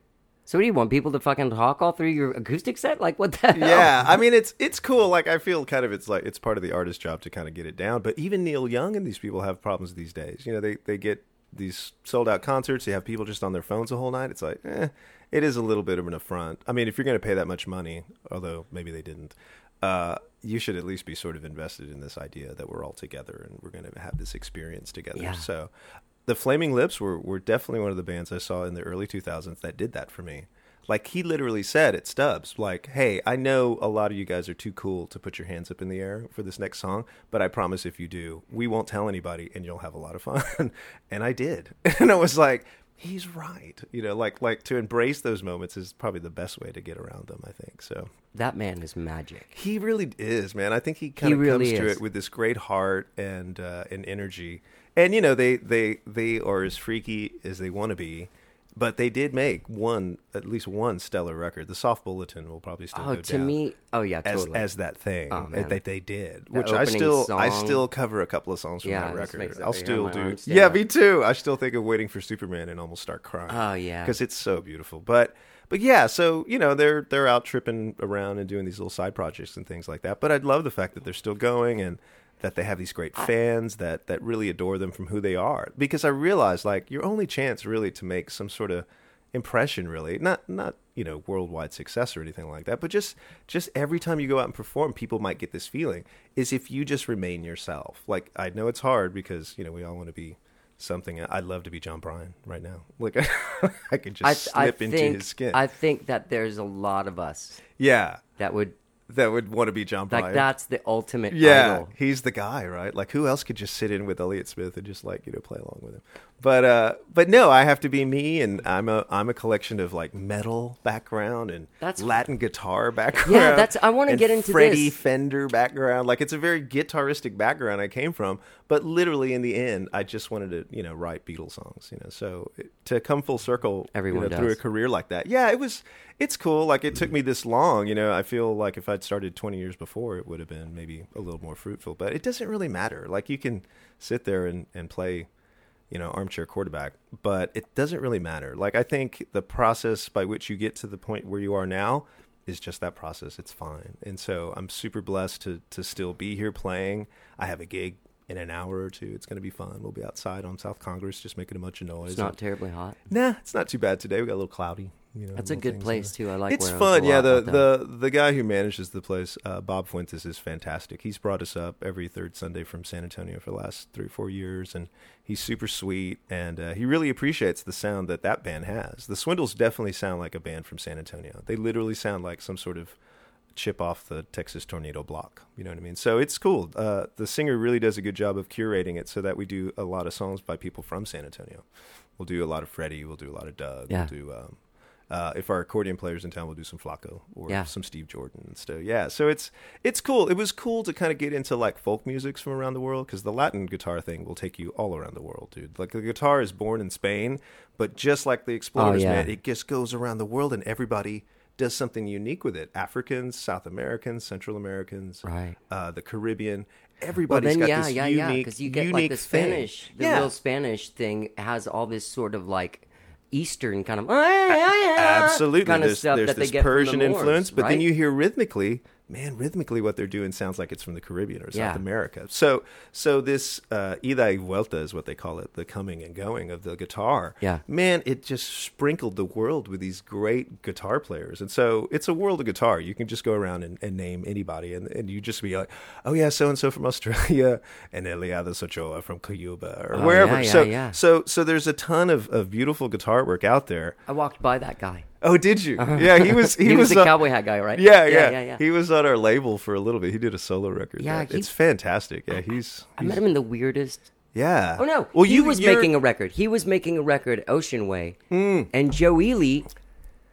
So what do you want people to fucking talk all through your acoustic set? Like what the hell? Yeah, I mean it's it's cool. Like I feel kind of it's like it's part of the artist's job to kind of get it down. But even Neil Young and these people have problems these days. You know, they they get these sold out concerts. They have people just on their phones the whole night. It's like, eh, it is a little bit of an affront. I mean, if you're going to pay that much money, although maybe they didn't, uh, you should at least be sort of invested in this idea that we're all together and we're going to have this experience together. Yeah. So, the Flaming Lips were were definitely one of the bands I saw in the early two thousands that did that for me. Like, he literally said at Stubbs, like, hey, I know a lot of you guys are too cool to put your hands up in the air for this next song, but I promise if you do, we won't tell anybody and you'll have a lot of fun. And I did. And I was like, he's right. You know, like, like to embrace those moments is probably the best way to get around them, I think. So That man is magic. he really is, man. I think he kind He of really comes to is. it with this great heart and uh, and energy. And, you know, they, they, they are as freaky as they want to be. But they did make one, at least one stellar record. The Soft Bulletin will probably still Oh, go to down me, oh yeah, as totally. as that thing Oh, man. that they did, The which I opening still I song. still cover a couple of songs from Yeah, that it just makes record. it- I'll yeah, still my do. arms stand Yeah, up. me too. I still think of Waiting for Superman and almost start crying. Oh, yeah. because it's so beautiful. But but yeah, so you know they're they're out tripping around and doing these little side projects and things like that. But I love the fact that they're still going and that they have these great fans that that really adore them from who they are. Because I realize like your only chance really to make some sort of impression, really not not you know worldwide success or anything like that, but just just every time you go out and perform, people might get this feeling, is if you just remain yourself. Like, I know it's hard because you know we all want to be something. I'd love to be John Bryan right now. Like I could just I, I slip into think, his skin. I think that there's a lot of us Yeah, that would that would want to be John Bryan. like. That's the ultimate Yeah, idol. he's the guy, right? Like, who else could just sit in with Elliott Smith and just like you know play along with him? But uh, but no, I have to be me, and I'm a I'm a collection of like metal background and That's- Latin guitar background. Yeah, that's- I wanna and get into Freddie this. Fender background. Like, it's a very guitaristic background I came from, but literally in the end, I just wanted to you know write Beatles songs. You know, so it, to come full circle, Everyone you know, through a does. career like that, yeah, it was. It's cool. Like, it took me this long. You know, I feel like if I'd started twenty years before, it would have been maybe a little more fruitful. But it doesn't really matter. Like, you can sit there and, and play, you know, armchair quarterback, but it doesn't really matter. Like, I think the process by which you get to the point where you are now is just that process. It's fine. And so I'm super blessed to, to still be here playing. I have a gig in an hour or two. It's going to be fun. We'll be outside on South Congress just making a bunch of noise. It's not terribly hot. Nah, it's not too bad today. We got a little cloudy. You know, That's a little good things place, in there. too. I like It's where I fun. was a Yeah, lot the, with them. the the guy who manages the place, uh, Bob Fuentes, is fantastic. He's brought us up every third Sunday from San Antonio for the last three or four years, and he's super sweet, and uh, he really appreciates the sound that that band has. The Swindles definitely sound like a band from San Antonio. They literally sound like some sort of chip off the Texas Tornado block. You know what I mean? So it's cool. Uh, the singer really does a good job of curating it so that we do a lot of songs by people from San Antonio. We'll do a lot of Freddie. We'll do a lot of Doug. Yeah. We'll do, um, uh, if our accordion player's in town, we'll do some Flacco or Yeah. some Steve Jordan and stuff. Yeah. So it's, it's cool. It was cool to kind of get into like folk musics from around the world, because the Latin guitar thing will take you all around the world, dude. Like, the guitar is born in Spain, but just like the Explorers, Oh, yeah. man, it just goes around the world and everybody does something unique with it. Africans, South Americans, Central Americans, Right. uh, the Caribbean. Well, Everybody's then, got yeah, this yeah, yeah, unique, because you get unique like the thing. Spanish, the yeah. real Spanish thing has all this sort of like Eastern kind of Absolutely. kind of there's stuff there's that this they get from the Persian Moors, influence, but right? then you hear rhythmically, man, rhythmically what they're doing sounds like it's from the Caribbean or South Yeah. America. So so this uh, ida y vuelta is what they call it, the coming and going of the guitar. Yeah. Man, it just sprinkled the world with these great guitar players. And so it's a world of guitar. You can just go around and, and name anybody, and, and you just be like, oh, yeah, so-and-so from Australia, and Eliades Ochoa from Cuba, or Oh, wherever. yeah, so, yeah, yeah. so so there's a ton of, of beautiful guitar work out there. I walked by that guy. Oh, did you? Yeah, he was. He, He, was, was the uh, cowboy hat guy, right? Yeah, yeah, yeah, yeah. He was on our label for a little bit. He did a solo record. Yeah, there. he- it's fantastic. Yeah, he's. I met him in the weirdest. Yeah. Oh no! Well, he you was you're- making a record. He was making a record, Ocean Way, Hmm. and Joe Ely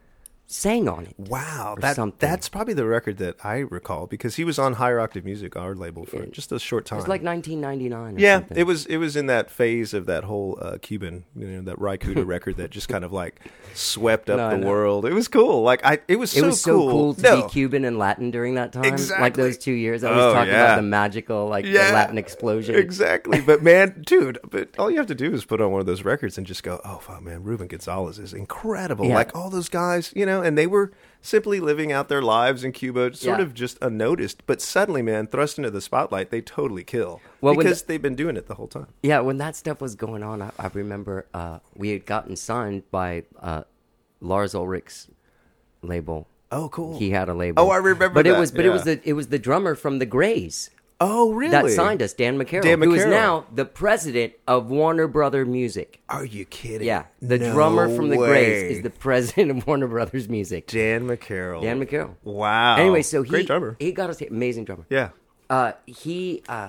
sang on it. Wow, or that something. that's probably the record that I recall because he was on Higher Octave Music, our label, for Yeah. just a short time. It was like nineteen ninety-nine. Or yeah, something. it was it was in that phase of that whole uh, Cuban, you know, that Raikuda record that just kind of like swept up No, the no. world. It was cool. Like I, it was It so was so cool. cool to No. be Cuban and Latin during that time. Exactly. Like those two years. I was Oh, talking yeah. about the magical, like Yeah. the Latin explosion. Exactly. But man, dude, but all you have to do is put on one of those records and just go, oh, wow, man, Ruben Gonzalez is incredible. Yeah. Like all those guys, you know, and they were simply living out their lives in Cuba, sort Yeah. of just unnoticed. But suddenly, man, thrust into the spotlight, they totally kill. Well, when because the- they've been doing it the whole time. Yeah, when that stuff was going on, I, I remember uh, we had gotten signed by uh, Lars Ulrich's label. Oh, cool. He had a label. Oh, I remember But that, it was, but it was yeah. the it was the drummer from the Grays Oh, really? that signed us, Dan McCarroll, Dan who is McCarroll. now the president of Warner Brother Music. Are you kidding? Yeah, the No drummer from the way. Grays is the president of Warner Brothers Music. Dan McCarroll. Dan McCarroll. Wow. Anyway, so he Great drummer. he got us amazing drummer. Yeah. Uh, he, uh,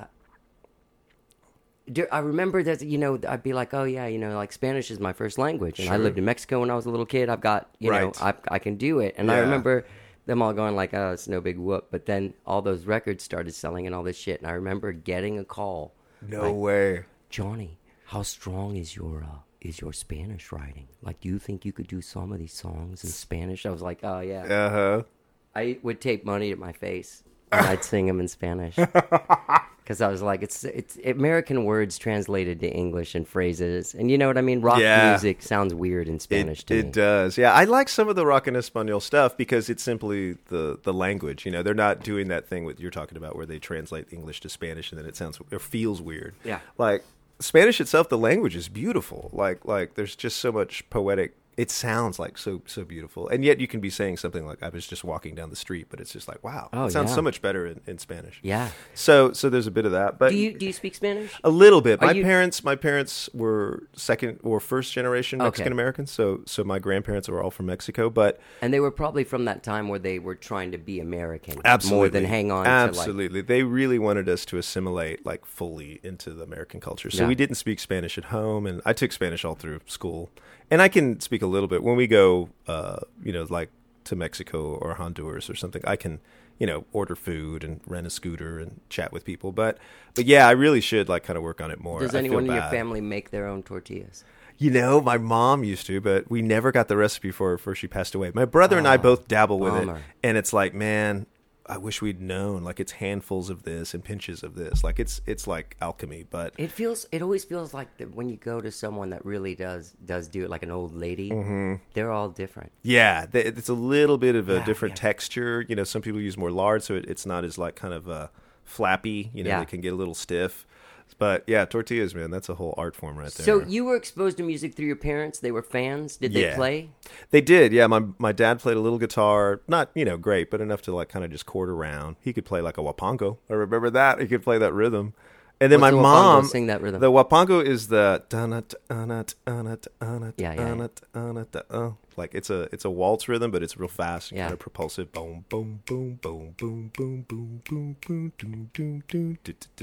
do- I remember that, you know, I'd be like, oh yeah, you know, like Spanish is my first language. And I Sure. lived in Mexico when I was a little kid. I've got, you know, Right. I, I can do it. And I Yeah. remember them all going like, oh, it's no big whoop. But then all those records started selling and all this shit. And I remember getting a call. No like, way. Johnny, how strong is your, uh, is your Spanish writing? Like, do you think you could do some of these songs in Spanish? I was like, oh yeah. Uh huh. I would tape money to my face and I'd sing them in Spanish because I was like, it's it's American words translated to English and phrases, and you know what I mean. Rock Yeah. music sounds weird in Spanish It, to it me. does. Yeah, I like some of the rock and Espanol stuff because it's simply the the language. You know, they're not doing that thing with you're talking about where they translate English to Spanish and then it sounds or feels weird. Yeah. Like Spanish itself, the language is beautiful. Like like there's just so much poetic. It sounds like so so beautiful, and yet you can be saying something like I was just walking down the street, but it's just like wow, Oh, it sounds yeah. so much better in, in Spanish. Yeah. So so there's a bit of that, but Do you do you speak Spanish? a little bit. Are My you- parents, my parents were second or first generation Okay. Mexican Americans, so so my grandparents were all from Mexico. But And they were probably from that time where they were trying to be American absolutely, more than hang on to like. absolutely, they really wanted us to assimilate like fully into the American culture. So Yeah. we didn't speak Spanish at home, and I took Spanish all through school, and I can speak a little bit when we go, uh, you know, like to Mexico or Honduras or something. I can, you know, order food and rent a scooter and chat with people. But but yeah, I really should like kind of work on it more. Does I feel anyone in your bad. family make their own tortillas? You know, my mom used to, but we never got the recipe for it before she passed away. My brother and I both dabble with it, bummer. and it's like, man, I wish we'd known. Like, it's handfuls of this and pinches of this. Like, it's it's like alchemy. But It feels. It always feels like that when you go to someone that really does does do it, like an old lady. Mm-hmm. They're all different. yeah, th- it's a little bit of a Yeah, different yeah. texture. You know, some people use more lard, so it, it's not as like kind of uh, flappy. You know, Yeah. it can get a little stiff. But yeah, tortillas, man, that's a whole art form right there. So you were exposed to music through your parents. They were fans. Did they Yeah. play? They did, yeah. My my dad played a little guitar, not you know great, but enough to like kind of just chord around. He could play like a wapango. I remember that. He could play that rhythm. And then What's my the wapango? mom Sing that rhythm. The wapango is the donut donut donut donut Yeah, yeah, yeah. donut donut uh, like it's a it's a waltz rhythm, but it's real fast, and Yeah. kind of propulsive. Boom boom boom boom boom boom boom boom boom doom doom doom.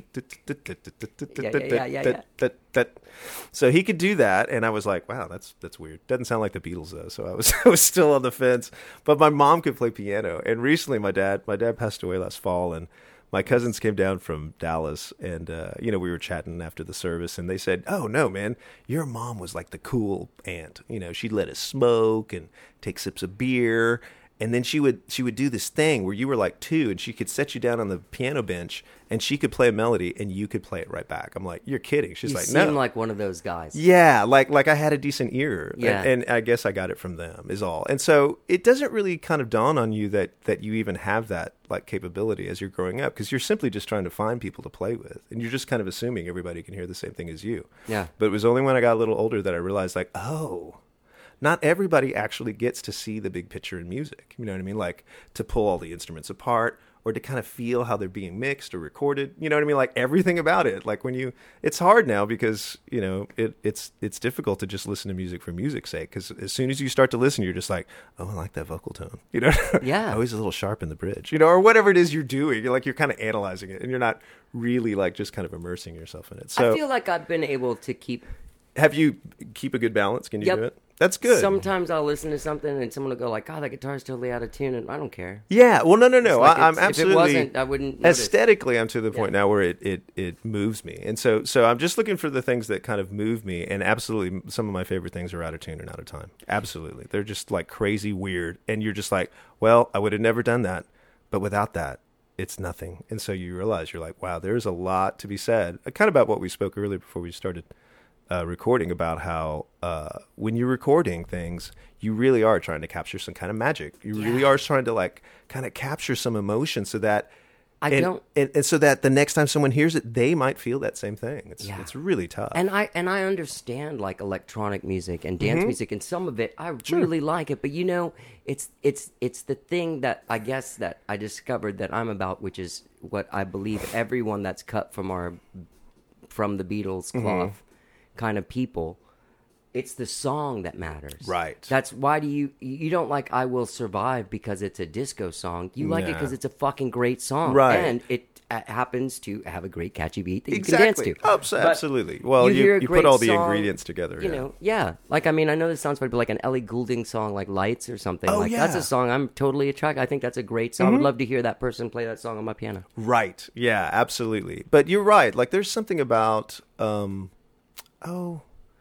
Yeah, yeah, yeah, yeah. That, that, so he could do that, and I was like, "Wow, that's that's weird." Doesn't sound like the Beatles though. So I was I was still on the fence. But my mom could play piano, and recently my dad my dad passed away last fall, and my cousins came down from Dallas, and uh, you know we were chatting after the service, and they said, "Oh no, man, your mom was like the cool aunt. You know, she'd let us smoke and take sips of beer." And then she would she would do this thing where you were like two, and she could set you down on the piano bench, and she could play a melody, and you could play it right back. I'm like, you're kidding. She's You like, seem no. like one of those guys. Yeah, like like I had a decent ear. Yeah. And, and I guess I got it from them is all. And so it doesn't really kind of dawn on you that that you even have that like capability as you're growing up, because you're simply just trying to find people to play with, and you're just kind of assuming everybody can hear the same thing as you. Yeah. But it was only when I got a little older that I realized like, oh, not everybody actually gets to see the big picture in music. You know what I mean? Like to pull all the instruments apart, or to kind of feel how they're being mixed or recorded. You know what I mean? Like everything about it. Like when you, it's hard now because, you know, it, it's it's difficult to just listen to music for music's sake. Because as soon as you start to listen, you're just like, oh, I like that vocal tone. You know? Yeah. Always a little sharp in the bridge. You know, or whatever it is you're doing. You're like, you're kind of analyzing it, and you're not really like just kind of immersing yourself in it. So I feel like I've been able to keep. have you keep a good balance? Can you Yep. do it? That's good. Sometimes I'll listen to something and someone will go like, "God, that guitar's totally out of tune," and I don't care. Yeah, well, no, no, no. Like I, I'm it's- absolutely. If it wasn't, I wouldn't. notice. Aesthetically, I'm to the point Yeah. now where it, it, it moves me, and so so I'm just looking for the things that kind of move me. And absolutely, some of my favorite things are out of tune and out of time. Absolutely, they're just like crazy weird, and you're just like, well, I would have never done that, but without that, it's nothing. And so you realize you're like, wow, there's a lot to be said. Uh, Kind of about what we spoke earlier before we started uh, recording about how uh, when you're recording things, you really are trying to capture some kind of magic. You really Yeah. are trying to like kind of capture some emotion so that I and, don't. and, and so that the next time someone hears it, they might feel that same thing. It's Yeah. it's really tough. And I and I understand like electronic music and dance music, and some of it I really like it. But you know, it's it's it's the thing that I guess that I discovered that I'm about, which is what I believe everyone that's cut from our from the Beatles cloth kind of people. It's the song that matters. Right. That's why do you you don't like "I Will Survive" because it's a disco song. You like it Nah. because it's a fucking great song, Right. And it uh, happens to have a great catchy beat that exactly. you can dance to. Abs- But absolutely. Well, you, hear a you great put all the song, ingredients together. You yeah. know, yeah. Like I mean, I know this sounds funny, but like an Ellie Goulding song, like "Lights" or something. Oh, like that's yeah. a song I'm totally attracted. I think that's a great song. I would love to hear that person play that song on my piano. Right. Yeah, absolutely. But you're right. Like there's something about um oh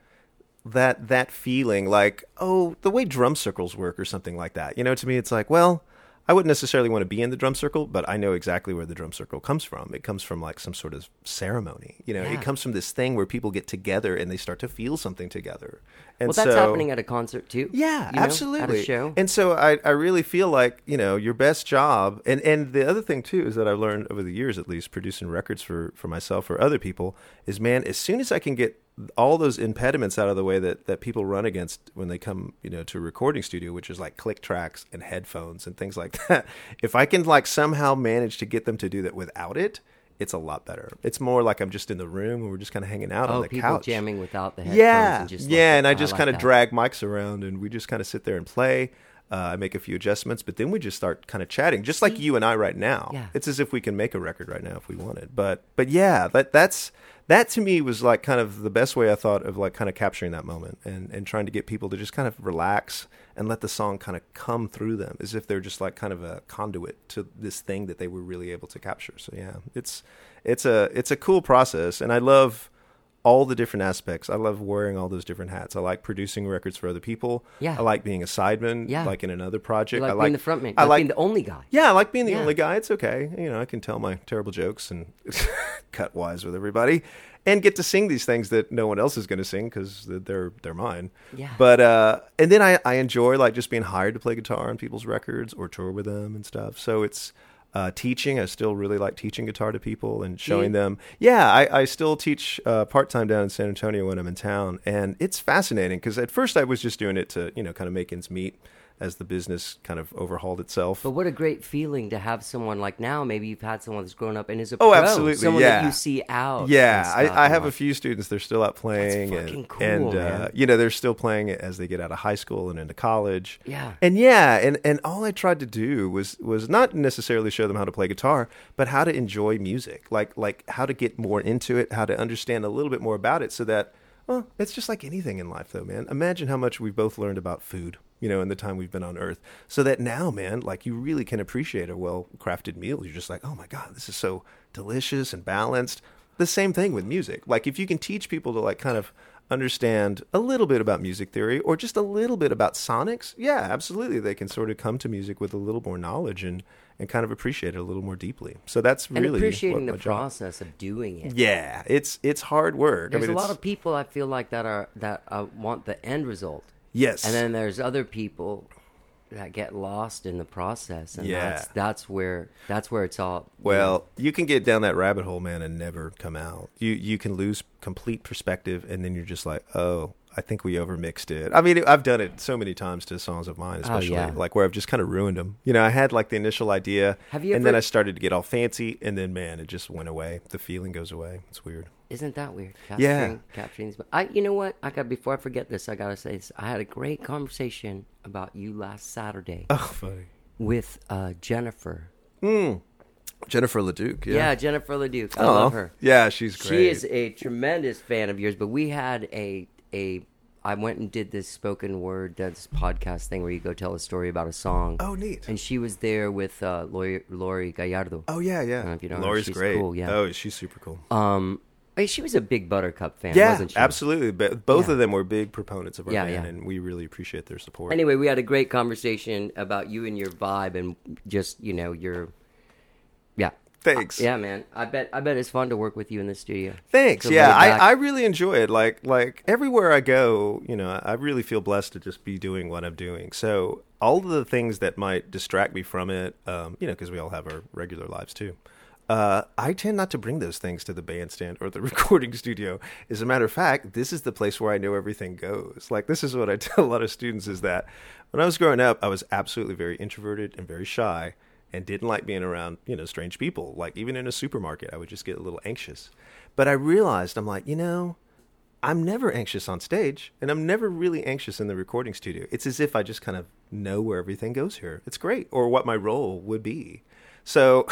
that that feeling like, oh, the way drum circles work or something like that. You know, to me it's like, well, I wouldn't necessarily want to be in the drum circle, but I know exactly where the drum circle comes from. It comes from like some sort of ceremony. You know, Yeah. it comes from this thing where people get together and they start to feel something together. And Well, that's so, happening at a concert too. yeah, you know, absolutely. At a show. And so I, I really feel like, you know, your best job, and, and the other thing too is that I've learned over the years, at least producing records for, for myself or other people, is man, as soon as I can get all those impediments out of the way that, that people run against when they come, you know, to a recording studio, which is like click tracks and headphones and things like that. If I can like somehow manage to get them to do that without it, it's a lot better. It's more like I'm just in the room and we're just kind of hanging out oh, on the people couch. jamming without the headphones. Yeah, and just yeah, like, and I oh, just like kind of that. drag mics around, and we just kind of sit there and play. Uh, I make a few adjustments, but then we just start kind of chatting, just like you and I right now. Yeah. It's as if we can make a record right now if we wanted. But but yeah, that that's that to me was like kind of the best way I thought of like kind of capturing that moment and and trying to get people to just kind of relax and let the song kind of come through them as if they're just like kind of a conduit to this thing that they were really able to capture. So yeah, it's it's a it's a cool process, and I love all the different aspects. I love wearing all those different hats. I like producing records for other people. Yeah. I like being a sideman, Yeah. like in another project. You like I being the front man. I like, like being the only guy. yeah, I like being the Yeah. only guy. It's okay. You know, I can tell my terrible jokes and cut wise with everybody, and get to sing these things that no one else is going to sing because they're they're mine. Yeah. But uh, and then I I enjoy like just being hired to play guitar on people's records or tour with them and stuff. So it's. Uh, teaching, I still really like teaching guitar to people and showing you? them. Yeah, I, I still teach uh, part-time down in San Antonio when I'm in town. And it's fascinating because at first I was just doing it to, you know, kind of make ends meet as the business kind of overhauled itself. But what a great feeling to have someone like now. Maybe you've had someone that's grown up and is a Oh, pro. absolutely, Someone yeah. that you see out. Yeah, and stuff, I, I and have a like- few students. They're still out playing, fucking and, cool, and uh, man. you know they're still playing it as they get out of high school and into college. Yeah. and yeah, and, and all I tried to do was was not necessarily show them how to play guitar, but how to enjoy music, like like how to get more into it, how to understand a little bit more about it, so that well, it's just like anything in life, though, man. Imagine how much we've both learned about food, you know, in the time we've been on Earth, so that now, man, like you really can appreciate a well-crafted meal. You're just like, oh my God, this is so delicious and balanced. The same thing with music. Like if you can teach people to like kind of understand a little bit about music theory or just a little bit about sonics, yeah, absolutely. They can sort of come to music with a little more knowledge and, and kind of appreciate it a little more deeply. So that's And really appreciating what the my job- process of doing it. Yeah, it's it's hard work. There's I mean, a lot it's- of people I feel like that are that uh, want the end result. yes, And then there's other people that get lost in the process, and Yeah. that's that's where that's where it's all. Well, you can get down that rabbit hole, man, and never come out. You you can lose complete perspective, and then you're just like, oh, I think we overmixed it. I mean, I've done it so many times to songs of mine, especially yeah. like where I've just kind of ruined them. You know, I had like the initial idea, Have you and then ever- I started to get all fancy, and then man, it just went away. The feeling goes away. It's weird. Isn't that weird? Yeah. Capturing, capturing these. I, you know what? I got before I forget this. I gotta say this. I had a great conversation about you last Saturday Oh, funny. with uh, Jennifer. Jennifer LeDuc. Yeah, Yeah, Jennifer LeDuc. I Aw. love her. Yeah, she's great. She is a tremendous fan of yours. But we had a a I went and did this spoken word, this podcast thing where you go tell a story about a song. Oh, neat. And she was there with uh, Lori, Lori Gallardo. Oh, yeah, yeah. I don't know if you know her. Lori's She's great. cool, yeah. Oh, she's super cool. Um, hey, she was a big Buttercup fan, Yeah, wasn't she? absolutely. But both Yeah. of them were big proponents of our Yeah, band, yeah. and we really appreciate their support. Anyway, we had a great conversation about you and your vibe and just, you know, your... Yeah. Thanks. Yeah, man. I bet I bet it's fun to work with you in the studio. Thanks. To Yeah, lay I, back. I really enjoy it. Like like everywhere I go, you know, I really feel blessed to just be doing what I'm doing. So all of the things that might distract me from it, um, you know, because we all have our regular lives too. Uh, I tend not to bring those things to the bandstand or the recording studio. As a matter of fact, this is the place where I know everything goes. Like, this is what I tell a lot of students is that when I was growing up, I was absolutely very introverted and very shy and didn't like being around, you know, strange people. Like, even in a supermarket, I would just get a little anxious. But I realized, I'm like, you know, I'm never anxious on stage, and I'm never really anxious in the recording studio. It's as if I just kind of know where everything goes here. It's great, or what my role would be. So,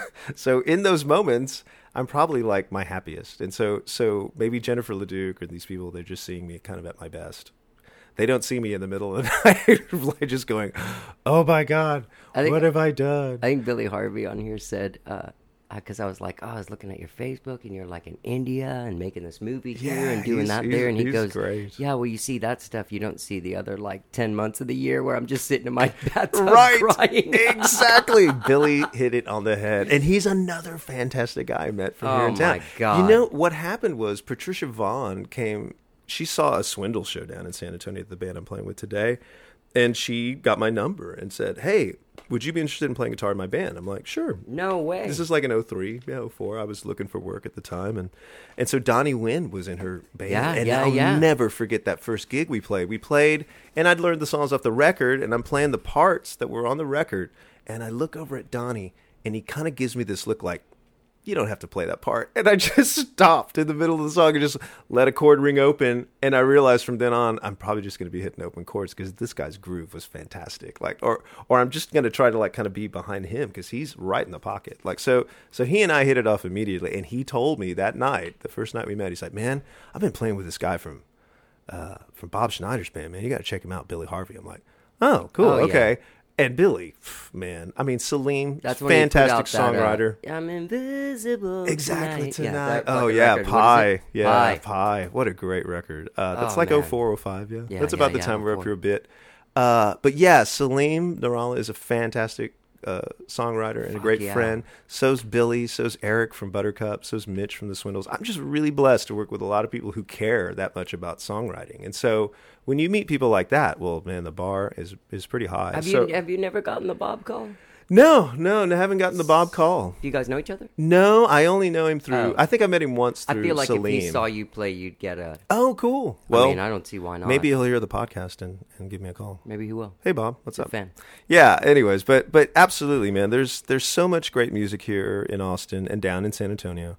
so in those moments, I'm probably like my happiest. And so, so maybe Jennifer LeDuc or these people, they're just seeing me kind of at my best. They don't see me in the middle of the night, like just going, "Oh my God, I think- what have I done?" I think Billy Harvey on here said, because I was like, oh, I was looking at your Facebook and you're like in India and making this movie here Yeah, and doing he's- that he's- there. And he he's goes, great. yeah, well, you see that stuff. You don't see the other like ten months of the year where I'm just sitting in my bathtub Right, crying. exactly. Billy hit it on the head, and he's another fantastic guy I met from here Oh, in town. my God. You know what happened was Patricia Vaughn came. She saw a Swindle show down in San Antonio, the band I'm playing with today, and she got my number and said, "Hey, would you be interested in playing guitar in my band?" I'm like, "Sure." No way. This is like an oh three, yeah, oh four. I was looking for work at the time, and and so Donnie Wynn was in her band. Yeah, and yeah, I'll yeah. never forget that first gig we played. We played, and I'd learned the songs off the record, and I'm playing the parts that were on the record, and I look over at Donnie, and he kind of gives me this look like, "You don't have to play that part." And I just stopped in the middle of the song and just let a chord ring open. And I realized from then on, I'm probably just going to be hitting open chords because this guy's groove was fantastic. Like, or, or I'm just going to try to like kind of be behind him because he's right in the pocket. Like, so, so he and I hit it off immediately. And he told me that night, the first night we met, he's like, "Man, I've been playing with this guy from, uh, from Bob Schneider's band, man. You got to check him out, Billy Harvey." I'm like, "Oh, cool. Oh, yeah. Okay." And Billy, pff, man, I mean, Celine, That's when he put fantastic out that, uh, songwriter. I'm invisible. Exactly tonight. tonight. that oh fucking yeah, record. What is Pie. it? Yeah, Pie. Pie. What a great record. Uh, that's Oh, like man. oh four, oh five. Yeah, Yeah, that's yeah, about the yeah, time we're up oh four. here a bit. Uh, but yeah, Salim Narala is a fantastic uh, songwriter and a great yeah. friend. So's Billy. So's Eric from Buttercup. So's Mitch from the Swindles. I'm just really blessed to work with a lot of people who care that much about songwriting. And so when you meet people like that, well, man, the bar is is pretty high. Have so, you have you never gotten the Bob call? no, no, no, haven't gotten the Bob call. Do you guys know each other? No, I only know him through. Oh. I think I met him once through I feel like Salim. if he saw you play, you'd get a. Oh, cool. Well, I mean, I don't see why not. maybe he'll hear the podcast and, and give me a call. maybe he will. Hey, Bob, what's Good up? fan. Yeah. Anyways, but but absolutely, man. There's there's so much great music here in Austin and down in San Antonio,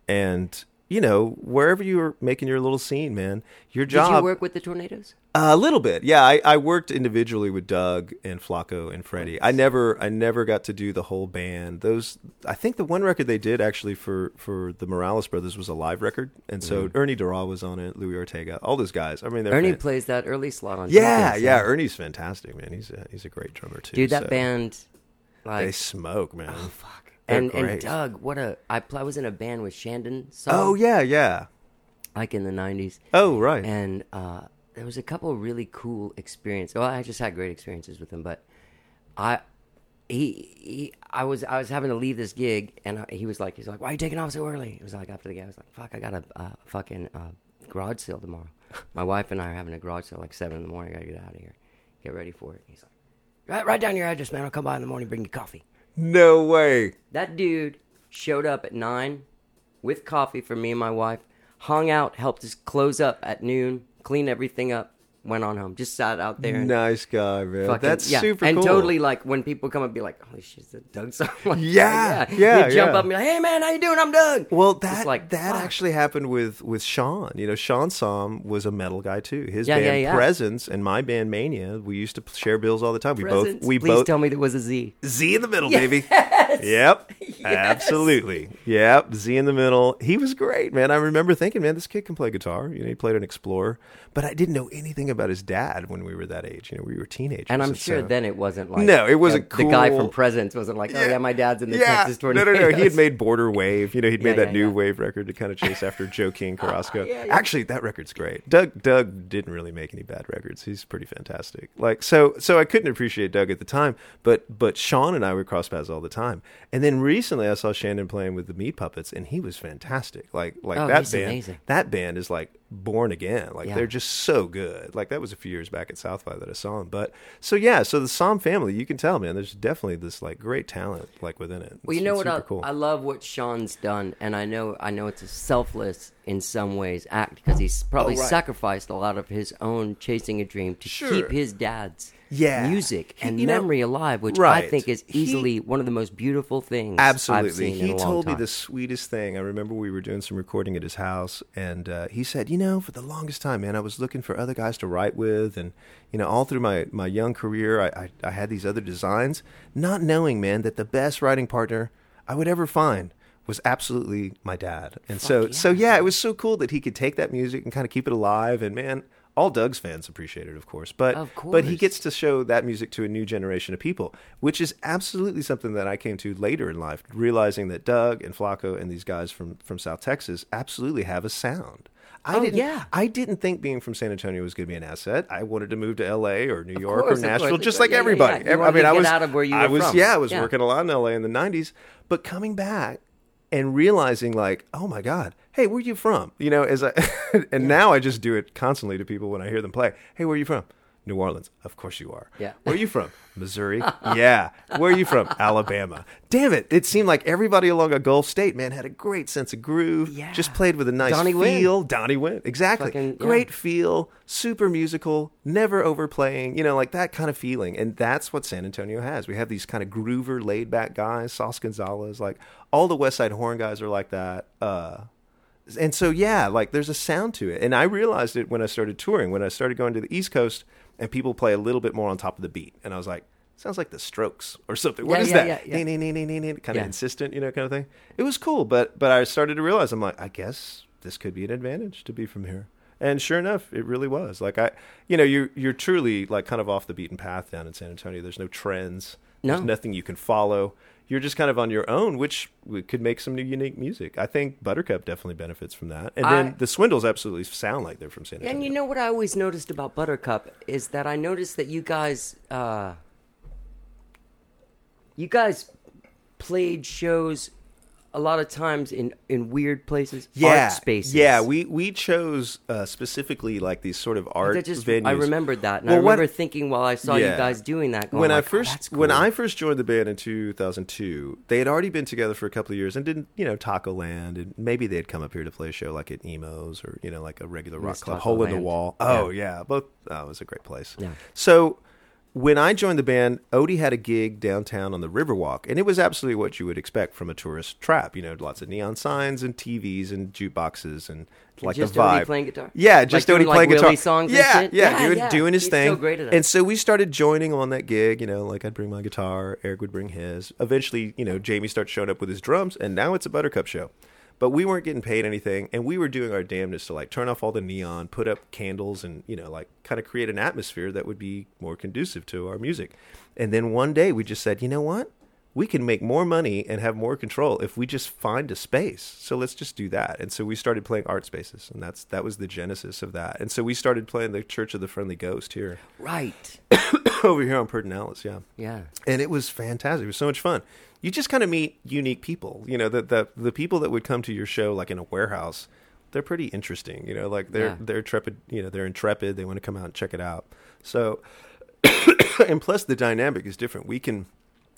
and you know wherever you're making your little scene, man. Your job. Did you work with the Tornadoes? A little bit, yeah. I, I worked individually with Doug and Flacco and Freddie. I never I never got to do the whole band. Those I think the one record they did actually for, for the Morales Brothers was a live record, and so Ernie Dural was on it, Louis Ortega, all those guys. I mean, they're Ernie fan- plays that early slot on. yeah, Jenkins, yeah. Ernie's fantastic, man. He's a, he's a great drummer too. Dude, that so band, like, they smoke, man. oh fuck. They're And and great. Doug, what a I, pl- I was in a band with Shandon. Song, Oh yeah, yeah. like in the nineties, Oh right. and uh, there was a couple of really cool experiences. Well, I just had great experiences with him, but I. He, he, I was, I was having to leave this gig, and I, he was like, he's like, "Why are you taking off so early?" It was like after the gig, I was like, "Fuck, I got a uh, fucking uh, garage sale tomorrow." My wife and I are having a garage sale like seven in the morning. I gotta get out of here, get ready for it. He's like, "Write, write down your address, man. I'll come by in the morning, bring you coffee." No way. That dude showed up at nine with coffee for me and my wife, hung out, helped us close up at noon, clean everything up, went on home. Just sat out there. And Nice guy, man. fucking- That's yeah. super and cool. totally like when people come up and be like, "Holy shit, is that Doug song?" Like, Yeah, yeah, yeah, You jump yeah. up and be like, "Hey man, how you doing? I'm Doug." Well, It's that like, that fuck. actually happened with with Sean. You know, Sean Somm was a metal guy too. His Yeah, band yeah, yeah. Presence and my band Mania, we used to share bills all the time. We Presents. both we Please both tell me there was a Z. Z in the middle, baby. Yep. Absolutely. Yep. Z in the middle. He was great, man. I remember thinking, man, this kid can play guitar. You know, he played an Explorer, but I didn't know anything about his dad when we were that age. You know, we were teenagers. And I'm sure so- then it wasn't like No, it wasn't the, the guy cool. from Presence wasn't like, oh yeah, my dad's in the yeah. Texas No, Tornadoes. no, no. He had made Border Wave. You know, he'd Yeah, made that yeah, new yeah. wave record to kind of chase after Joe King Carrasco. Yeah, yeah. Actually, that record's great. Doug Doug didn't really make any bad records. He's pretty fantastic. Like so so I couldn't appreciate Doug at the time, but but Sean and I would cross paths all the time. And then recently I saw Shannon playing with the Meat Puppets and he was fantastic. Like like Oh, that he's band amazing. that band is like born again. Like Yeah. they're just so good. Like that was a few years back at South by that I saw him. But so yeah, so the Somm family, you can tell, man, there's definitely this like great talent like within it. Well, you It's- know it's what? I, super cool. I love what Sean's done, and I know I know it's a selfless in some ways act because he's probably Oh, right. sacrificed a lot of his own chasing a dream to Sure. keep his dad's Yeah. music He- and you know- memory alive, which I Right. think is He- easily one of the most beautiful things I've Absolutely. seen in He a long told me time. the sweetest thing. I remember we were doing some recording at his house, and uh, he said, you know, for the longest time, man, I was looking for other guys to write with. And, you know, all through my, my young career, I, I, I had these other designs, not knowing, man, that the best writing partner I would ever find was absolutely my dad. And so, yeah. so yeah, it was so cool that he could take that music and kind of keep it alive. And, man, all Doug's fans appreciate it, of course. But Of but he course. gets to show that music to a new generation of people, which is absolutely something that I came to later in life, realizing that Doug and Flacco and these guys from, from South Texas absolutely have a sound. I Oh, didn't, yeah. I didn't think being from San Antonio was going to be an asset. I wanted to move to L A or New York course, or of Nashville, course. just like Yeah, yeah, everybody. yeah. You I wanted mean, to I get was out of where you I were was from. yeah, I was Yeah. working a lot in L A in the nineties, but coming back and realizing like, oh my God, hey, where you from? You know, as I and now I just do it constantly to people when I hear them play. Hey, where are you from? New Orleans. Of course you are. Yeah. Where are you from? Missouri. Yeah. Where are you from? Alabama. Damn it. It seemed like everybody along a Gulf state, man, had a great sense of groove. Yeah. Just played with a nice Donnie Wynn. feel. Donnie Wynn. Exactly. Fucking- yeah. Great feel, super musical, never overplaying, you know, like that kind of feeling. And that's what San Antonio has. We have these kind of groover, laid back guys, Sauce Gonzalez, like all the West Side Horn guys are like that. Uh, and so, yeah, like there's a sound to it. And I realized it when I started touring, when I started going to the East Coast and people play a little bit more on top of the beat. And I was like, sounds like the Strokes or something. What Yeah, is yeah, that? yeah, yeah. Nee, nee, nee, nee, nee, kind of Yeah. insistent, you know, kind of thing. It was cool, but but I started to realize, I'm like, I guess this could be an advantage to be from here. And sure enough, it really was. Like I, you know, you're you're truly like kind of off the beaten path down in San Antonio. There's no trends. No. There's nothing you can follow. You're just kind of on your own, which we could make some new unique music. I think Buttercup definitely benefits from that. And then I- the Swindles absolutely sound like they're from San Antonio. And you know what I always noticed about Buttercup is that I noticed that you guys, uh, you guys played shows a lot of times in, in weird places, yeah, art spaces. Yeah, we we chose uh, specifically like these sort of art That just, venues. I remembered that, and Well, I what- remember thinking while I saw Yeah. you guys doing that. Going when I like, oh, first that's cool. when I first joined the band in two thousand two, they had already been together for a couple of years and did, you know, Taco Land, and maybe they'd come up here to play a show like at Emo's or, you know, like a regular rock Miss club, Taco Hole in the Land. Wall. Oh yeah, both. Oh, it was a great place. Yeah. So when I joined the band, Odie had a gig downtown on the Riverwalk, and it was absolutely what you would expect from a tourist trap. You know, lots of neon signs and T Vs and jukeboxes and like Just the vibe. Odie playing guitar? Yeah, just Like Odie doing, like, playing guitar. Willie songs and yeah, shit? yeah, Yeah, doing, yeah. doing his He's thing. so great at that. And so we started joining on that gig. You know, like I'd bring my guitar, Eric would bring his. Eventually, you know, Jamie starts showing up with his drums, and now it's a Buttercup show. But we weren't getting paid anything, and we were doing our damnedest to like turn off all the neon, put up candles, and, you know, like kind of create an atmosphere that would be more conducive to our music. And then one day we just said, you know what? We can make more money and have more control if we just find a space. So let's just do that. And so we started playing art spaces, and that's that was the genesis of that. And so we started playing the Church of the Friendly Ghost here right, over here on Pedernales, yeah. yeah. And it was fantastic. It was so much fun. You just kind of meet unique people. You know, the, the the people that would come to your show, like in a warehouse, they're pretty interesting. You know, like they're Yeah. they're intrepid. You know, they're intrepid. They want to come out and check it out. So, and plus the dynamic is different. We can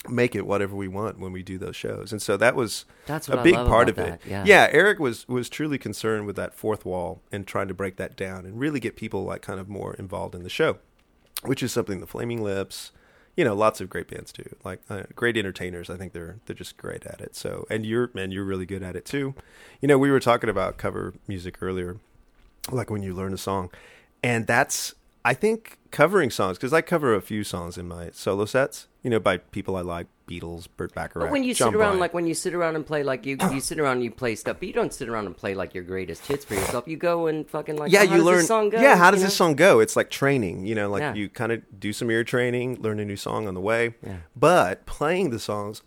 make it whatever we want when we do those shows. And so that was That's what a I big love part about of it. that, yeah. Eric was was truly concerned with that fourth wall and trying to break that down and really get people like kind of more involved in the show, which is something the Flaming Lips, you know, lots of great bands do. Like uh, great entertainers, I think they're they're just great at it. So, and you're man, you're really good at it too. You know, we were talking about cover music earlier, like when you learn a song, and that's I think covering songs, because I cover a few songs in my solo sets, you know, by people I like, Beatles, Burt Bacharach, But when you John sit around, Bryan. like when you sit around and play, like you you sit around and you play stuff, but you don't sit around and play like your greatest hits for yourself. You go and fucking like, yeah, oh, how you does learn. this song go? Yeah, how does You this know? song go? It's like training, you know, like Yeah. you kind of do some ear training, learn a new song on the way. Yeah. But playing the songs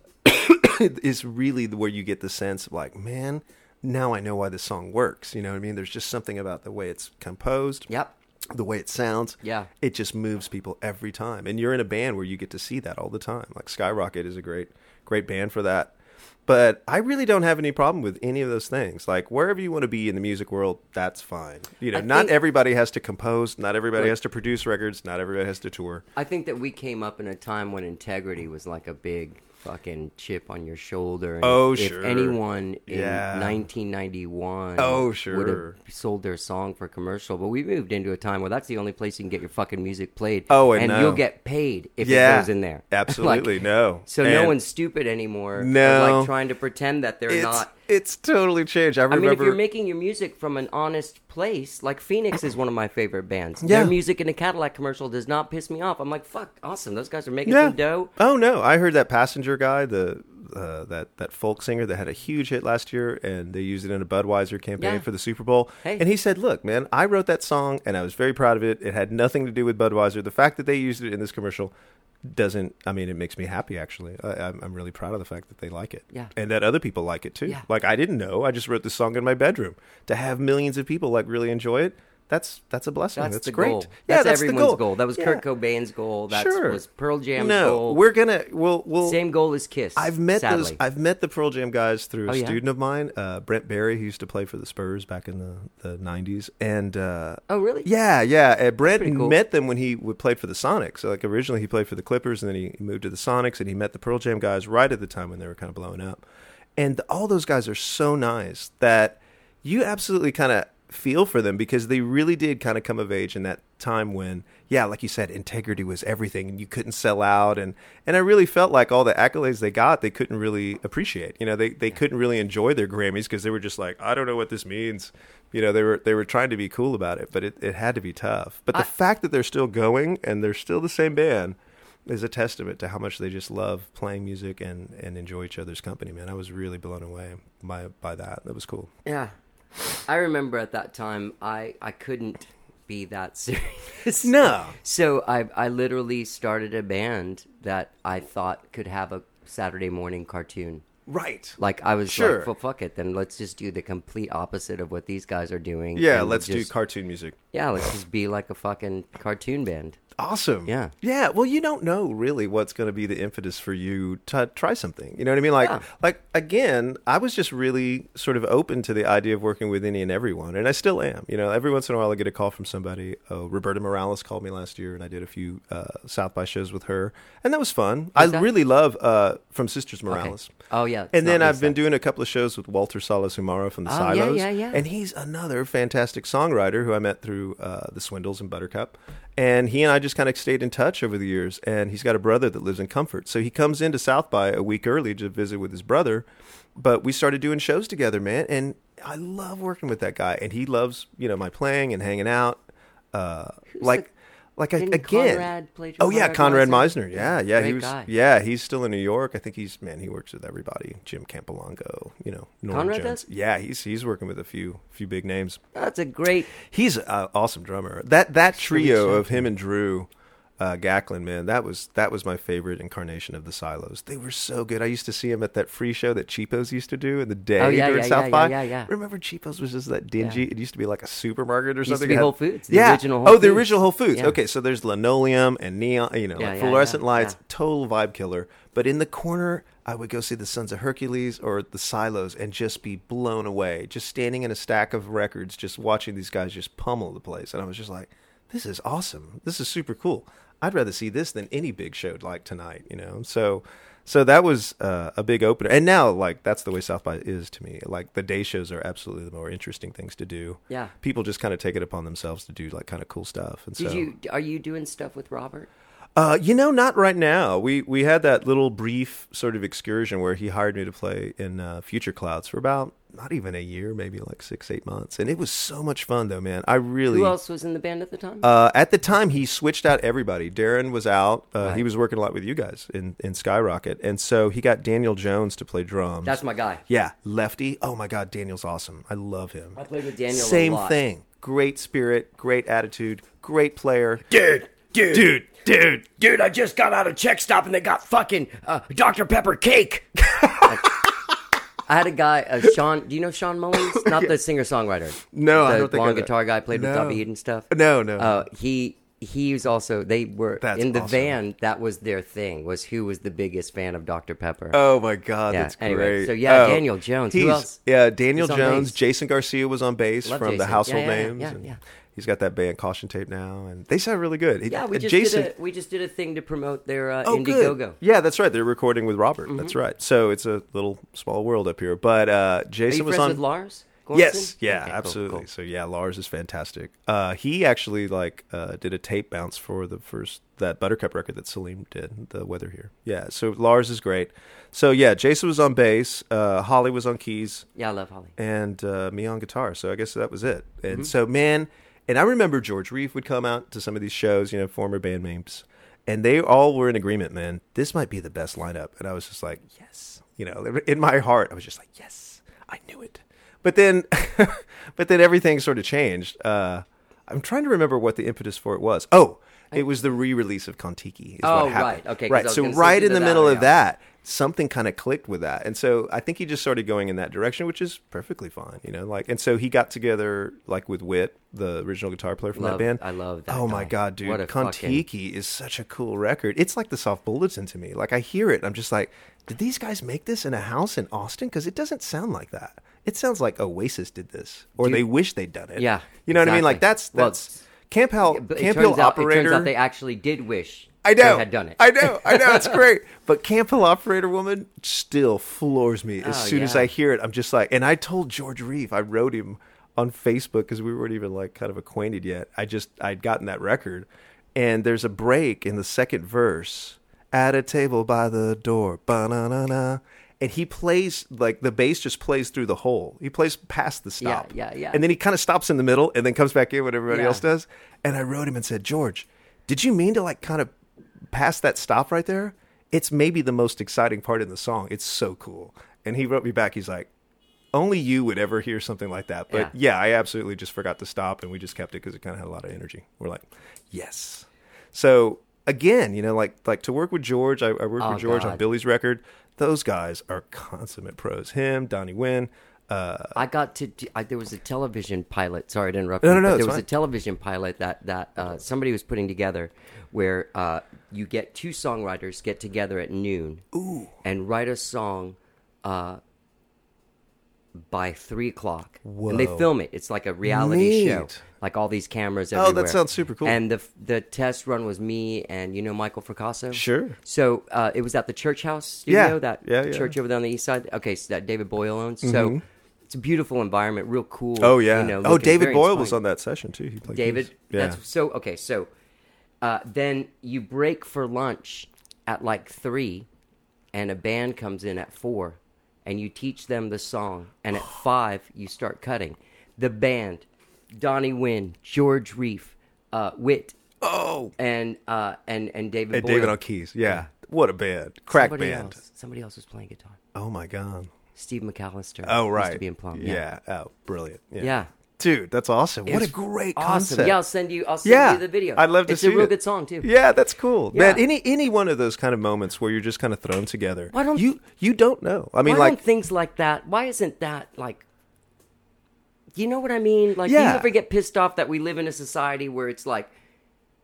is really the- where you get the sense of like, man, now I know why this song works. You know what I mean? There's just something about the way it's composed. Yep. The way it sounds, Yeah. it just moves people every time. And you're in a band where you get to see that all the time. Like Skyrocket is a great, great band for that. But I really don't have any problem with any of those things. Like wherever you want to be in the music world, that's fine. You know, I not think- everybody has to compose, not everybody Right. has to produce records, not everybody has to tour. I think that we came up in a time when integrity was like a big fucking chip on your shoulder. And Oh, if, sure. If anyone in Yeah. nineteen ninety-one Oh, would sure. have sold their song for commercial, but we moved into a time where that's the only place you can get your fucking music played. Oh, and no. you'll get paid if Yeah, it goes in there. absolutely, Like, no. So no And- one's stupid anymore. No. They're like trying to pretend that they're It's, not. it's totally changed. I I remember. mean, if you're making your music from an honest place, like Phoenix is one of my favorite bands. Yeah. Their music in a Cadillac commercial does not piss me off. I'm like, fuck, awesome. Those guys are making yeah. some dough. Oh no, I heard that Passenger guy, the uh, that that folk singer that had a huge hit last year, and they used it in a Budweiser campaign Yeah. for the Super Bowl. Hey. And he said, "Look, man, I wrote that song, and I was very proud of it. It had nothing to do with Budweiser. The fact that they used it in this commercial doesn't. I mean, it makes me happy. Actually, I, I'm, I'm really proud of the fact that they like it, Yeah. and that other people like it too. Yeah. Like I didn't know. I just wrote this song in my bedroom. To have millions of people like really enjoy it." That's that's a blessing. That's, That's, the great. goal. Yeah, that's, that's everyone's the goal. That was Yeah. Kurt Cobain's goal. That Sure. was Pearl Jam's no, goal. we're gonna we'll we'll Same goal as Kiss. I've met sadly. those. I've met the Pearl Jam guys through a Oh, yeah? student of mine, uh, Brent Barry, who used to play for the Spurs back in the the nineties. And uh, Oh, really? yeah, yeah. Uh, Brent pretty cool. met them when he would play for the Sonics. So like originally he played for the Clippers, and then he moved to the Sonics, and he met the Pearl Jam guys right at the time when they were kind of blowing up. And all those guys are so nice that you absolutely kind of feel for them, because they really did kind of come of age in that time when, yeah, like you said, integrity was everything and you couldn't sell out. And, and I really felt like all the accolades they got, they couldn't really appreciate. You know, they, they couldn't really enjoy their Grammys because they were just like, I don't know what this means. You know, they were they were trying to be cool about it, but it, it had to be tough. But the I- fact that they're still going and they're still the same band is a testament to how much they just love playing music and, and enjoy each other's company, man. I was really blown away by by that. That was cool. Yeah. I remember at that time, I, I couldn't be that serious. No. So I I literally started a band that I thought could have a Saturday morning cartoon. Right. Like I was Sure. like, well, fuck it, then let's just do the complete opposite of what these guys are doing. Yeah, and let's do just- cartoon music. Yeah, let's just be like a fucking cartoon band. Awesome. Yeah. Yeah. Well, you don't know really what's going to be the impetus for you to try something. You know what I mean? Like, Yeah. like again, I was just really sort of open to the idea of working with any and everyone, and I still am. You know, every once in a while I get a call from somebody. Oh, Roberta Morales called me last year, and I did a few uh, South by shows with her, and that was fun. I that? really love uh, from Sisters Morales. Oh, yeah. it's And then not I've been Lisa. doing a couple of shows with Walter Salas Humara from the Oh, yeah, Silos. yeah, yeah. And he's another fantastic songwriter who I met through uh, the Swindles and Buttercup. And he and I just kind of stayed in touch over the years. And he's got a brother that lives in Comfort. So he comes into South by a week early to visit with his brother. But we started doing shows together, man. And I love working with that guy. And he loves, you know, my playing and hanging out. Uh, like... Like I, Didn't again, Conrad play oh yeah, Conrad Meisner? Meisner, yeah, yeah, he Great was, guy. yeah, he's still in New York. I think he's man, he works with everybody. Jim Campolongo, you know, Norman Conrad Jones. does? Yeah, he's he's working with a few few big names. That's a great. He's an awesome drummer. That that trio show. of him and Drew uh, Gacklin, man, that was that was my favorite incarnation of the Silos. They were so good. I used to see him at that free show that Cheapos used to do in the day Oh, yeah, during yeah, South yeah, by. yeah, yeah, yeah. Remember Cheapos was just that dingy. Yeah. It used to be like a supermarket or to something. be It had- Whole Foods, the yeah. original Whole oh, the Foods. original Whole Foods. Yeah. Okay, so there's linoleum and neon, you know, Yeah, like yeah, fluorescent yeah, lights. yeah. Total vibe killer. But in the corner, I would go see the Sons of Hercules or the Silos and just be blown away. Just standing in a stack of records, just watching these guys just pummel the place. And I was just like, this is awesome. This is super cool. I'd rather see this than any big show like tonight, you know? So So that was uh, a big opener. And now, like, that's the way South by is to me. Like, the day shows are absolutely the more interesting things to do. Yeah. People just kind of take it upon themselves to do, like, kind of cool stuff. And Did so, you? Are you doing stuff with Robert? Uh, you know, not right now. We we had that little brief sort of excursion where he hired me to play in uh, Future Clouds for about not even a year, maybe like six, eight months, and it was so much fun, though, man. I really. Who else was in the band at the time? Uh, at the time, he switched out everybody. Darren was out. Uh, Right. He was working a lot with you guys in, in Skyrocket, and so he got Daniel Jones to play drums. That's my guy. Yeah, lefty. Oh my God, Daniel's awesome. I love him. I played with Daniel. Same a lot. thing. Great spirit, great attitude, great player. Dude, dude, Dude, dude. dude! I just got out of Check Stop and they got fucking uh, Doctor Pepper cake. I had a guy, uh, Sean. Do you know Sean Mullins? Not the singer songwriter. No, the I don't think I long know. guitar guy played with No. David and stuff. No, no. Uh, he he was also. They were That's in the awesome. van. That was their thing. Was who was the biggest fan of Doctor Pepper? Oh my God, Yeah, that's anyway, great. so yeah, Oh, Daniel Jones. Who he's- else? Yeah, Daniel He's on Jones. bass. Jason Garcia was on bass Love from the Jason. Household Yeah, yeah, Names. yeah, and yeah. He's got that band Caution Tape now, and they sound really good. Yeah, we Uh, just Jason, did a we just did a thing to promote their uh, Oh, Indiegogo. good. Yeah, that's right. They're recording with Robert. Mm-hmm. That's right. So it's a little small world up here. But uh, Are Jason you was friends on. with Lars? Yes, Goranson? yeah, Okay, cool, absolutely. cool. So yeah, Lars is fantastic. Uh, he actually like uh, did a tape bounce for the first that Buttercup record that Salim did, The Weather Here. Yeah, so Lars is great. So yeah, Jason was on bass, uh, Holly was on keys, Yeah, I love Holly. and uh, me on guitar. So I guess that was it. And Mm-hmm. so man, and I remember George Reef would come out to some of these shows, you know, former bandmates, and they all were in agreement. Man, this might be the best lineup. And I was just like, yes, you know, in my heart, I was just like, yes, I knew it. But then, but then everything sort of changed. Uh, I'm trying to remember what the impetus for it was. Oh, it was the re-release of Kon-Tiki. Is Oh, what happened. right. Okay, 'cause I right. was So gonna say right to in the that, middle of yeah. that, something kind of clicked with that, and so I think he just started going in that direction, which is perfectly fine, you know. Like, and so he got together like with Whit, the original guitar player from Love- that band. I love that Oh my guy. God, dude! What a Kon-Tiki is such a cool record. It's like the Soft Bulletin to me. Like I hear it, and I'm just like, did these guys make this in a house in Austin? Because it doesn't sound like that. It sounds like Oasis did this, or Dude. they wish they'd done it. Yeah, you know what I mean. exactly. Like that's Well, that's Camp Hill. But Camp it Hill turns out, operator. It turns out they actually did wish I know. they had done it. I know. I know. It's great. But Camp Hill Operator Woman still floors me. As Oh, soon as yeah. I hear it, I'm just like, and I told George Reeve, I wrote him on Facebook because we weren't even like kind of acquainted yet. I just, I'd gotten that record. And there's a break in the second verse at a table by the door. Ba-na-na-na. And he plays, like, the bass just plays through the hole. He plays past the stop. Yeah, yeah, yeah. And then he kind of stops in the middle and then comes back in when everybody Yeah. else does. And I wrote him and said, George, did you mean to, like, kind of past that stop right there? It's maybe the most exciting part in the song. It's so cool. And he wrote me back. He's like, only you would ever hear something like that. But Yeah. yeah, I absolutely just forgot to stop, and we just kept it because it kind of had a lot of energy. We're like, yes. So again, you know, like like to work with George, I, I worked Oh, with George on God. Billy's record. Those guys are consummate pros. Him, Donnie Wynn. Uh, I got to. do- I, there was a television pilot. Sorry to interrupt. No, you, no, no, but it's there was fine. a television pilot that that uh, somebody was putting together, where uh, you get two songwriters get together at noon, Ooh. and write a song, uh, by three o'clock, and they Whoa. film it. It's like a reality show, Neat. like all these cameras Oh, that everywhere. sounds super cool. And the the test run was me and you know Michael Fracasso. Sure. So uh, it was at the Church House studio, Yeah. that Yeah, yeah. church over there on the east side. Okay, so that David Boyle owns. So it's a beautiful environment, real cool. Mm-hmm. Oh yeah. You know, oh, looking David very Boyle was inspiring. on that session too. He played David, keys. Yeah. that's so okay. So uh, then you break for lunch at like three, and a band comes in at four, and you teach them the song, and at five you start cutting. The band, Donnie Wynn, George Reef, uh, Whit, oh, and uh, and and David. and Boyle. David on keys. Yeah. What a band. Crack somebody band. Else, somebody else was playing guitar. Oh my God. Steve McAllister. Oh used right. to be in Plum. Yeah. Oh, brilliant. Yeah. Yeah. Dude, that's awesome. What a It's great awesome. concept. Yeah, I'll send you. I'll send Yeah, you the video. I'd love to it's see It's a real it. good song too. Yeah, that's cool, Yeah. man. Any any one of those kind of moments where you're just kind of thrown together. Why don't- you you don't know? I mean, why like don't things like that? Why isn't that like? You know what I mean? Like, do Yeah. you ever get pissed off that we live in a society where it's like,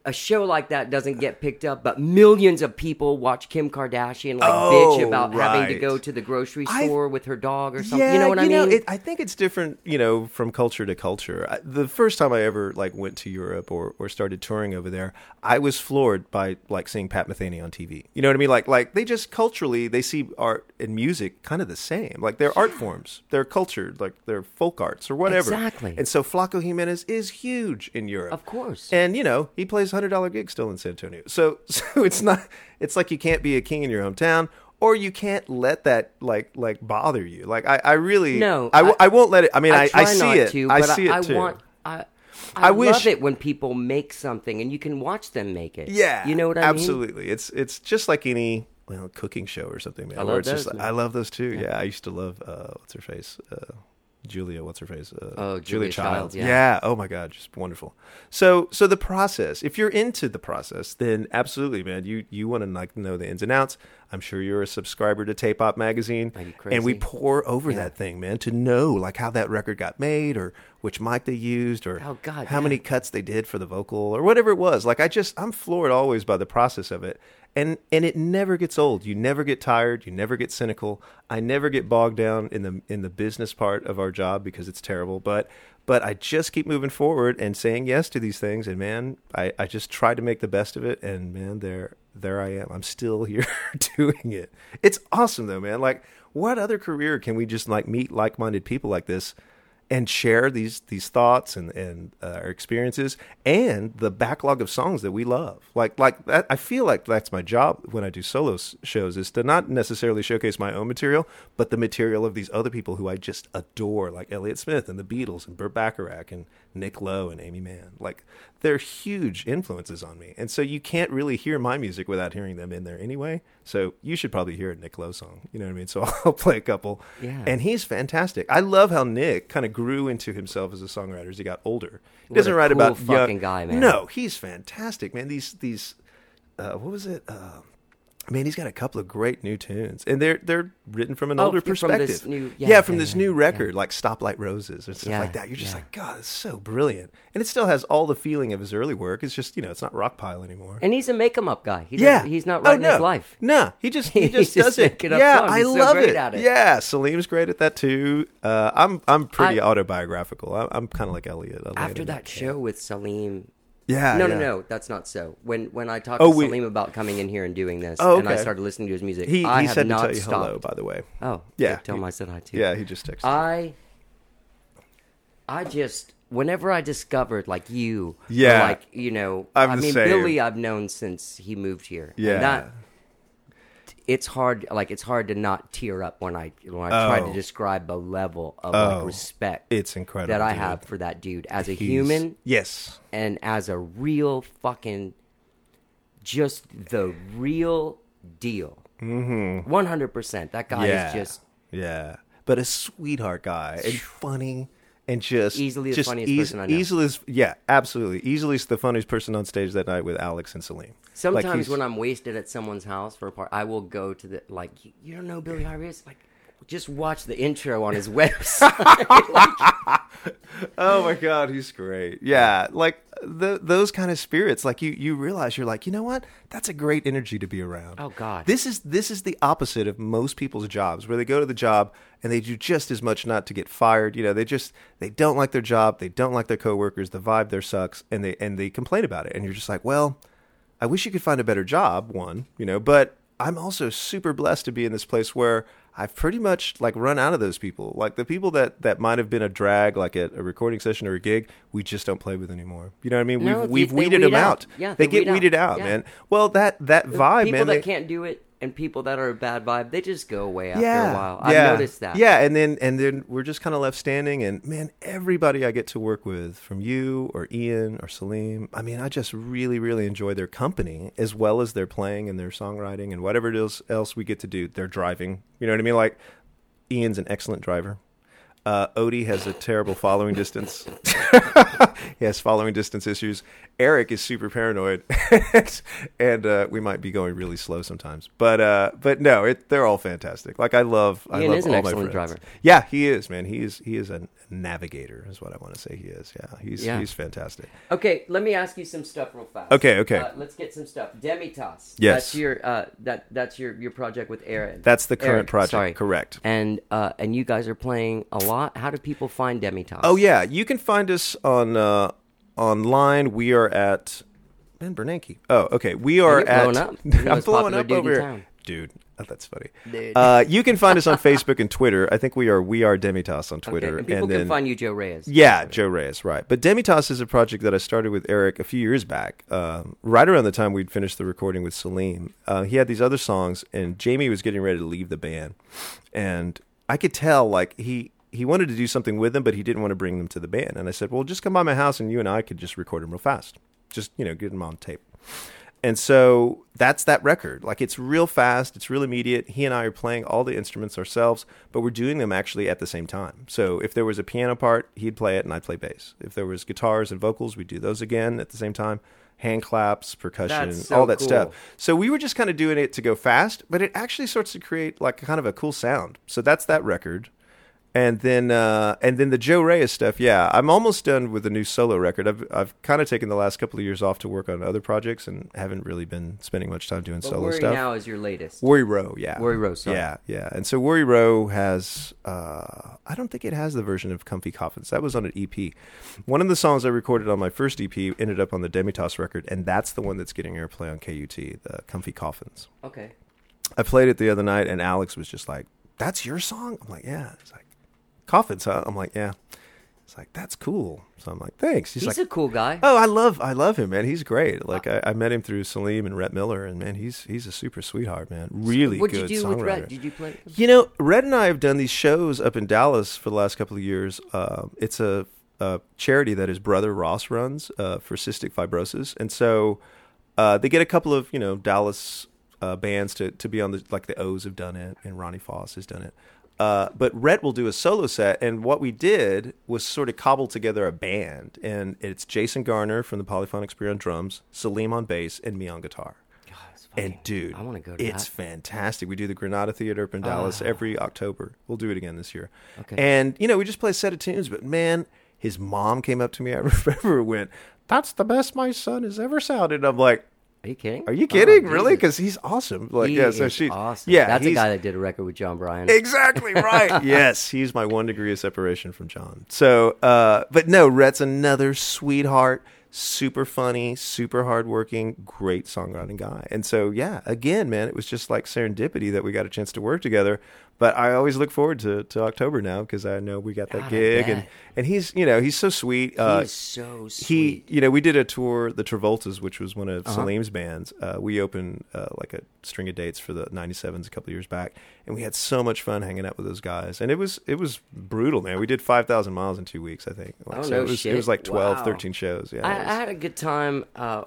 a show like that doesn't get picked up, but millions of people watch Kim Kardashian like Oh, bitch about having to right. go to the grocery I- store with her dog or something. Yeah, you know what I mean? it, I think it's different, you know, from culture to culture. I, the first time I ever like went to Europe or, or started touring over there, I was floored by like seeing Pat Metheny on T V. You know what I mean? Like, like they just culturally they see art and music kind of the same. Like they're art forms, they're cultured, like they're folk arts or whatever. Exactly. And so Flaco Jimenez is huge in Europe, Of course. And you know he plays hundred dollar gigs still in San Antonio. So, so it's not. It's like you can't be a king in your hometown. Or you can't let that like like bother you. Like I, I really No, I, w- I- I won't let it. I mean I, try I see not it. to, I but see I, it too. I want. I, I, I love wish- it when people make something and you can watch them make it. Yeah, you know what I absolutely. It's it's just like any well cooking show or something, man. I where love it's just those, like- man. I love those too. Yeah, I used to love uh, what's her face, uh, Julia. What's her face? Uh, Oh, Julia Childs, yeah. yeah. Oh my God, just wonderful. So so the process. If you're into the process, then absolutely, man. You you want to like know the ins and outs. I'm sure you're a subscriber to Tape Op magazine, Are you and we crazy? pour over Yeah. that thing, man, to know like how that record got made, or which mic they used, or Oh, God, how yeah. many cuts they did for the vocal, or whatever it was. Like I just I'm floored always by the process of it. And and it never gets old. You never get tired. You never get cynical. I never get bogged down in the in the business part of our job because it's terrible. But but I just keep moving forward and saying yes to these things. And man, I, I just try to make the best of it. And man, there there I am. I'm still here doing it. It's awesome though, man. Like what other career can we just like meet like minded people like this? And share these these thoughts and and uh, our experiences and the backlog of songs that we love. Like like that, I feel like that's my job when I do solo s- shows is to not necessarily showcase my own material, but the material of these other people who I just adore, like Elliott Smith and the Beatles and Burt Bacharach and Nick Lowe and Amy Mann. Like they're huge influences on me, and so you can't really hear my music without hearing them in there anyway. So you should probably hear a Nick Lowe song. You know what I mean? So I'll play a couple. Yeah. And he's fantastic. I love how Nick kind of grew into himself as a songwriter as he got older. He What doesn't a write cool about fucking young, guy, man. No, he's fantastic, man. These these uh, what was it? Uh, man, he's got a couple of great new tunes, and they're they're written from an Oh, older from perspective. this new- yeah, yeah, from yeah, this yeah, new yeah. record, like "Stoplight Roses" and stuff Yeah, like that. You're just yeah. like, God, it's so brilliant, and it still has all the feeling of his early work. It's just you know, it's not rock pile anymore. And he's a make 'em up guy. He Yeah, doesn't- he's not Oh, writing no. his life. No, he just he He's just just does it. making up Yeah, songs. I He's so love great it. at it. Yeah, Salim's great at that too. Uh, I'm I'm pretty I- autobiographical. I, I'm kind of like Elliot. I land After in that show with Salim. Yeah. No, yeah. no, no. That's not so. When when I talked Oh, to we- Salim about coming in here and doing this, Oh, and I okay. started listening to his music, He I he have said to not tell you stopped. hello, by the way. Oh, Yeah, good. Tell he- him I said hi too. Yeah, he just texted. I, I just whenever I discovered like you, or, Yeah. like you know, I'm I the mean same. Billy, I've known since he moved here. Yeah. and that it's hard. Like it's hard to not tear up when I when I try Oh. to describe the level of Oh, like respect it's incredible, that I dude. have for that dude as a He's- human Yes. and as a real fucking, just the real deal. Mm-hmm. one hundred percent. That guy yeah. is just Yeah. But a sweetheart guy and funny and just Easily the just funniest person I know. Easily, as- yeah, absolutely. Easily the funniest person on stage that night with Alex and Salim. Sometimes Like, he's- when I'm wasted at someone's house for a part, I will go to the like. You, you don't know Billy Harvey? Like, just watch the intro on his website. Oh my God, he's great. Yeah, like the, those kind of spirits. Like you, you realize you're like, you know what? That's a great energy to be around. Oh, God. this is this is the opposite of most people's jobs, where they go to the job and they do just as much not to get fired. You know, they just they don't like their job, they don't like their coworkers, the vibe there sucks, and they and they complain about it. And you're just like, well, I wish you could find a better job. One, you know, but I'm also super blessed to be in this place where I've pretty much like run out of those people. Like the people that, that might have been a drag, like at a recording session or a gig, we just don't play with anymore. You know what I mean? No, we've we've they- they weeded weed them out. out. Yeah, they, they get weed out. weeded out, Yeah. man. Well, that that vibe, people man. that they- can't do it and people that are a bad vibe, they just go away after yeah, a while. yeah, I've noticed that. Yeah, and then and then we're just kind of left standing. And man, everybody I get to work with, from you or Ian or Salim, I mean, I just really, really enjoy their company as well as their playing and their songwriting and whatever it is else we get to do. They're driving. You know what I mean? Like Ian's an excellent driver. Uh, Odie has a terrible following distance. He has following distance issues. Eric is super paranoid, and uh, we might be going really slow sometimes. But uh, but no, it, they're all fantastic. Like I love, I Ian love is an all excellent my friends. driver. Yeah, he is, man. He is he is a navigator is what I want to say he is. Yeah, he's Yeah. he's fantastic. Okay, let me ask you some stuff real fast. Okay, okay. Uh, let's get some stuff. Demitas. Yes. That's your uh, that that's your, your project with Aaron. That's the current Eric, project, sorry. correct. And uh, and you guys are playing a lot. How do people find Demitas? Oh yeah, you can find us on uh, online. We are at Ben Bernanke. Oh, okay. We are you're at. blowing up. You're the I'm most blowing popular up dude over in here, town. dude. Oh, that's funny. Dude. Uh, you can find us on Facebook and Twitter. I think we are we are Demitas on Twitter. Okay, and people then, can find you, Joe Reyes. Yeah, Joe Reyes, right. But Demitas is a project that I started with Eric a few years back, um, right around the time we'd finished the recording with Salim. Uh, he had these other songs, and Jamie was getting ready to leave the band. And I could tell, like, he, he wanted to do something with them, but he didn't want to bring them to the band. And I said, well, just come by my house, and you and I could just record them real fast. Just, you know, get them on tape. And so that's that record. Like, it's real fast. It's real immediate. He and I are playing all the instruments ourselves, but we're doing them actually at the same time. So if there was a piano part, he'd play it and I'd play bass. If there was guitars and vocals, we'd do those again at the same time. Hand claps, percussion, That's so all that cool. stuff. So we were just kind of doing it to go fast, but it actually starts to create like kind of a cool sound. So that's that record. And then, uh, and then the Joe Reyes stuff. Yeah, I'm almost done with the new solo record. I've, I've kind of taken the last couple of years off to work on other projects, and haven't really been spending much time doing But solo Worry stuff. Now is your latest. Worry Row, yeah, Worry Row, sorry. yeah, yeah. And so Worry Row has, uh, I don't think it has the version of Comfy Coffins. That was on an E P. One of the songs I recorded on my first E P ended up on the Demitas record, and that's the one that's getting airplay on K U T, the Comfy Coffins. Okay. I played it the other night, and Alex was just like, "That's your song?" I'm like, "Yeah." It's like, "Coffins, huh?" I'm like, "Yeah." It's like, "That's cool." So I'm like, "Thanks." He's, He's like, a cool guy. "Oh, I love, I love him, man. He's great. Like, I, I met him through Salim and Rhett Miller, and man, he's he's a super sweetheart, man. Really what good did you do songwriter. with Red? Did you play? You know, Red and I have done these shows up in Dallas for the last couple of years. Uh, it's a, a charity that his brother Ross runs uh, for cystic fibrosis, and so uh, they get a couple of you know Dallas uh, bands to to be on the like the O's have done it, and Ronnie Foss has done it. Uh, but Rhett will do a solo set, and what we did was sort of cobble together a band, and it's Jason Garner from the Polyphonic Spree on drums, Salim on bass, and me on guitar. God, it's fucking- And dude, I want to go to it's that. fantastic. We do the Granada Theater up in Dallas Ah. every October. We'll do it again this year. Okay. And you know, we just play a set of tunes, but man, his mom came up to me. I remember and went, "That's the best my son has ever sounded." And I'm like, Are you kidding? "Are you kidding? Oh, really? Jesus. Because he's awesome." Like, He yeah. So is she, awesome. yeah, That's a he's- guy that did a record with John Bryan. Exactly right. Yes, he's my one degree of separation from John. So, uh, but no, Rhett's another sweetheart, super funny, super hardworking, great songwriting guy. And so, yeah, again, man, it was just like serendipity that we got a chance to work together. But I always look forward to, to October now because I know we got that God, I gig, and bet. and he's you know he's so sweet. Uh, He's so he, sweet. you know, we did a tour, the Travoltas, which was one of Uh-huh. Salim's bands. Uh, we opened uh, like a string of dates for the ninety-sevens a couple of years back, and we had so much fun hanging out with those guys. And it was it was brutal, man. We did five thousand miles in two weeks, I think. Like, Oh, so no it was shit. it was like twelve, Wow. thirteen shows. Yeah. I, it was- I had a good time uh,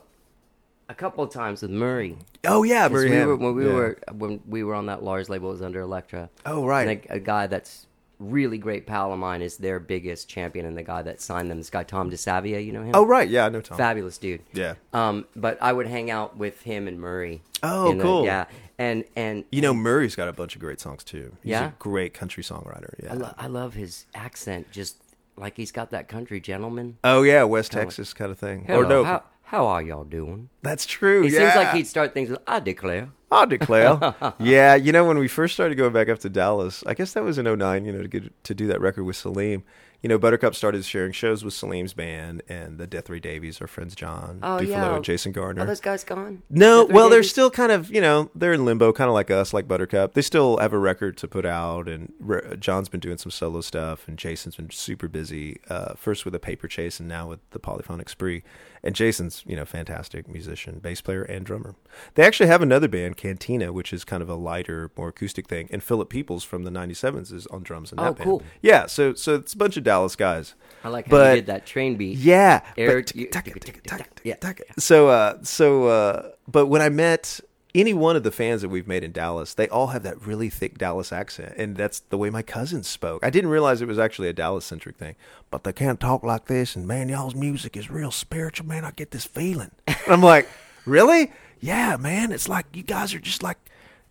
a couple of times with Murray. oh yeah, 'Cause Murray we Ham. were, when we Yeah. were when we were on that Lars label, it was under Elektra. Oh right. And a, a guy that's really great pal of mine is their biggest champion, and the guy that signed them, this guy Tom DeSavia, you know him? oh right. Yeah, I know Tom. Fabulous dude. Yeah. Um, but I would hang out with him and Murray. Oh, in the- cool. yeah, and and You know, Murray's got a bunch of great songs too. He's Yeah? a great country songwriter. Yeah. I, lo- I love his accent. Just like he's got that country gentleman. oh yeah, West Kinda- Texas kind of thing. Hello, or no, how how are y'all doing? that's true. He yeah. seems like he'd start things with "I declare." I declare. Yeah, you know, when we first started going back up to Dallas, I guess that was in oh nine, you know, to get to do that record with Salim. You know, Buttercup started sharing shows with Salim's band, and the Death Ray Davies, our friends John Oh Dufalo yeah, and Jason Gardner. Are those guys gone? No, Death Ray well, they're Davies? still kind of, you know, they're in limbo, kind of like us, like Buttercup. They still have a record to put out, and Re- John's been doing some solo stuff, and Jason's been super busy, uh, first with the Paper Chase and now with the Polyphonic Spree. And Jason's, you know, fantastic musician, bass player, and drummer. They actually have another band, Cantina, which is kind of a lighter, more acoustic thing. And Philip Peoples from the ninety-sevens is on drums in that Oh, band. cool. Yeah, so so it's a bunch of Dallas guys. I like how But- you did that train beat. Yeah. Eric, but- you- yeah. So, uh, so, uh, but when I met any one of the fans that we've made in Dallas, they all have that really thick Dallas accent, and that's the way my cousins spoke. I didn't realize it was actually a Dallas-centric thing, but they can't talk like this, and man, y'all's music is real spiritual, man. I get this feeling. And I'm like, really? Yeah, man. It's like you guys are just like,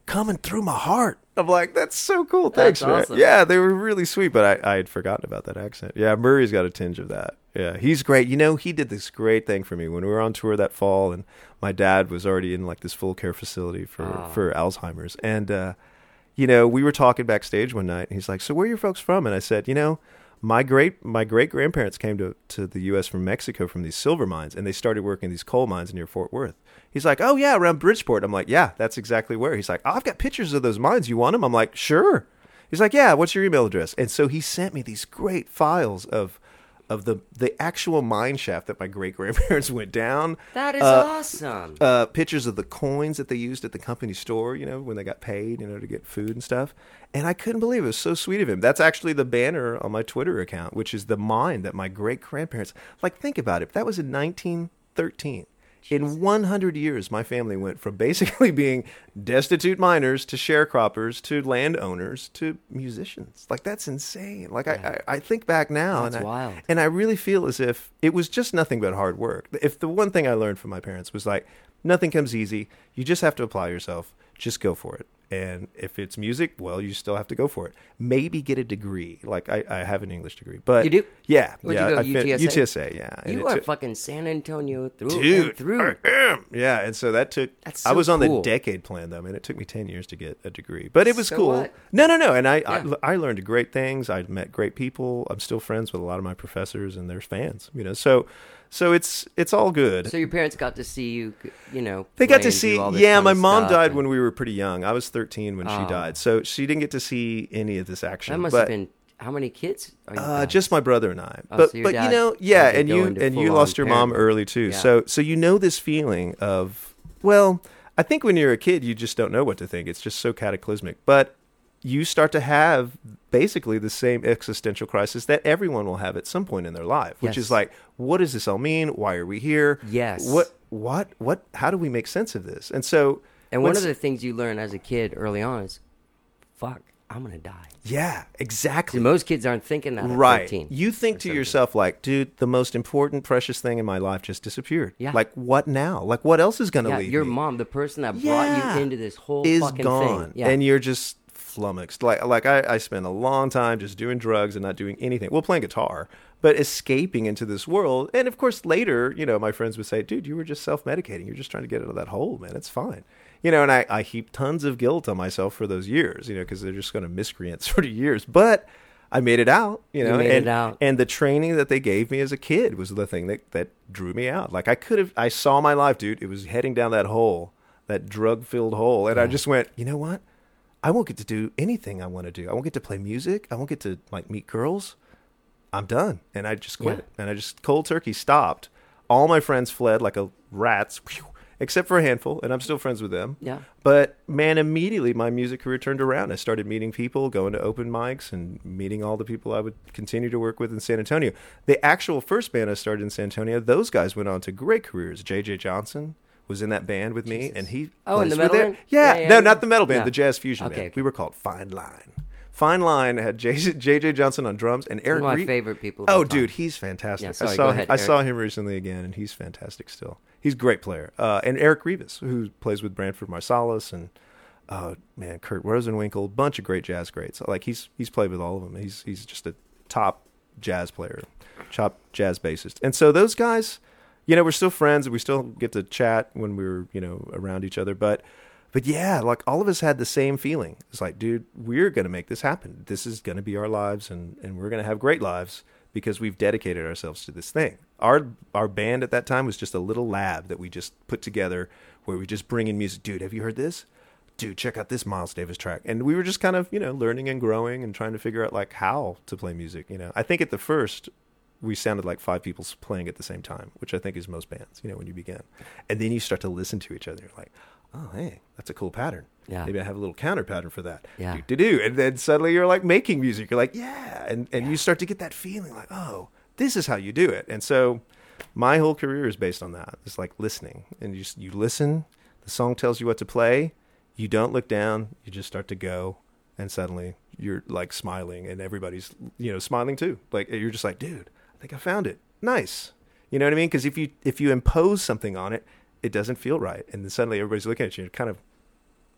coming through my heart. I'm like, that's so cool. Thanks, That's man. awesome. Yeah, they were really sweet, but I, I had forgotten about that accent. Yeah, Murray's got a tinge of that. Yeah, he's great. You know, he did this great thing for me when we were on tour that fall, and my dad was already in like this full care facility for, Oh. for Alzheimer's. And, uh, you know, we were talking backstage one night, and he's like, so where are your folks from? And I said, you know, my great my great grandparents came to, to the U S from Mexico from these silver mines, and they started working these coal mines near Fort Worth. He's like, oh, yeah, around Bridgeport. I'm like, yeah, that's exactly where. He's like, oh, I've got pictures of those mines. You want them? I'm like, sure. He's like, yeah, what's your email address? And so he sent me these great files of of the, the actual mine shaft that my great-grandparents went down. That is Uh, awesome. Uh, pictures of the coins that they used at the company store, you know, when they got paid, you know, to get food and stuff. And I couldn't believe it. It was so sweet of him. That's actually the banner on my Twitter account, which is the mine that my great-grandparents... Like, think about it. That was in nineteen thirteen. In one hundred years, my family went from basically being destitute miners to sharecroppers to landowners to musicians. Like, that's insane. Like, I, I, I think back now, That's and I, wild. and I really feel as if it was just nothing but hard work. If the one thing I learned from my parents was like, nothing comes easy. You just have to apply yourself. Just go for it. And if it's music, well, you still have to go for it. Maybe get a degree. Like, I, I have an English degree. But You do? Yeah. Where'd yeah, you go, I fin- U T S A? U T S A, yeah. And You it are took- fucking San Antonio through Dude, and through. I am. Yeah, and so that took. That's I so was on cool. the decade plan though, man. It took me ten years to get a degree, but it was So cool. what? No, no, no. And I, Yeah. I, I learned great things. I met great people. I'm still friends with a lot of my professors and their fans. You know, so so it's it's all good. So your parents got to see you, you know. They got play to and do see. all this Yeah, kind my of mom stuff died and- when we were pretty young. I was thirteen when Oh. she died, so she didn't get to see any of this action. That must but, have been. How many kids are you? Uh, guys? just my brother and I. Oh, but so your but dad you know, yeah, had to and go you into and you full-on lost your mom parenthood. early too. Yeah. So so you know this feeling of, well, I think when you're a kid you just don't know what to think. It's just so cataclysmic. But you start to have basically the same existential crisis that everyone will have at some point in their life, which Yes. is like, what does this all mean? Why are we here? Yes. What what what how do we make sense of this? And so And one once- of the things you learn as a kid early on is, fuck, I'm gonna die. yeah, exactly. See, most kids aren't thinking that at Right. thirteen. You think to yourself, like, dude, the most important, precious thing in my life just disappeared. Yeah. Like, what now? Like, what else is going to Yeah, leave your me? mom, the person that Yeah. brought you into this whole is fucking gone. thing. Yeah. And you're just flummoxed. Like, like I, I spent a long time just doing drugs and not doing anything. Well, playing guitar, but escaping into this world. And, of course, later, you know, my friends would say, dude, you were just self-medicating. You're just trying to get out of that hole, man. It's fine. You know, and I, I heap tons of guilt on myself for those years, you know, because they're just going to miscreant sort of years. But I made it out, you know, made and, it out. and the training that they gave me as a kid was the thing that, that drew me out. Like, I could have, I saw my life, dude. It was heading down that hole, that drug-filled hole. And I just went, you know what? I won't get to do anything I want to do. I won't get to play music. I won't get to, like, meet girls. I'm done. And I just quit. Yeah. And I just cold turkey stopped. All my friends fled like a rats, whew, except for a handful, and I'm still friends with them. Yeah. But man, immediately my music career turned around. I started meeting people, going to open mics, and meeting all the people I would continue to work with in San Antonio. The actual first band I started in San Antonio, those guys went on to great careers. J J Johnson was in that band with me, and he Oh, in plays the with metal it. band? Yeah, Yeah, yeah, no, yeah. not the metal band, Yeah. the jazz fusion Okay, band. okay. We were called Fine Line. Fine Line had J J Johnson on drums and Eric One of my Reed- favorite people of Oh, all time. dude, he's fantastic. Yeah, sorry, I saw go him, ahead, I Eric. saw him recently again, and he's fantastic still. He's a great player. Uh, and Eric Rivas, who plays with Branford Marsalis, and uh, man, Kurt Rosenwinkel, bunch of great jazz greats. Like he's he's played with all of them. He's he's just a top jazz player, top jazz bassist. And so those guys, you know, we're still friends, and we still get to chat when we're you know around each other, but. But yeah, like all of us had the same feeling. It's like, dude, we're going to make this happen. This is going to be our lives, and, and we're going to have great lives because we've dedicated ourselves to this thing. Our our band at that time was just a little lab that we just put together where we just bring in music. Dude, have you heard this? Dude, check out this Miles Davis track. And we were just kind of, you know, learning and growing and trying to figure out like how to play music. You know, I think at the first we sounded like five people playing at the same time, which I think is most bands, you know, when you begin. And then you start to listen to each other. You're like, oh, hey, that's a cool pattern. Yeah. Maybe I have a little counter pattern for that. Yeah. Do, do, do. And then suddenly you're like making music. You're like, yeah. And, and you start to get that feeling like, oh, this is how you do it. And so my whole career is based on that. It's like listening. And you just, you listen. The song tells you what to play. You don't look down. You just start to go. And suddenly you're like smiling and everybody's, you know, smiling too. Like you're just like, dude, I think I found it. Nice. You know what I mean? Because if you, if you impose something on it, it doesn't feel right. And then suddenly everybody's looking at you and kind of,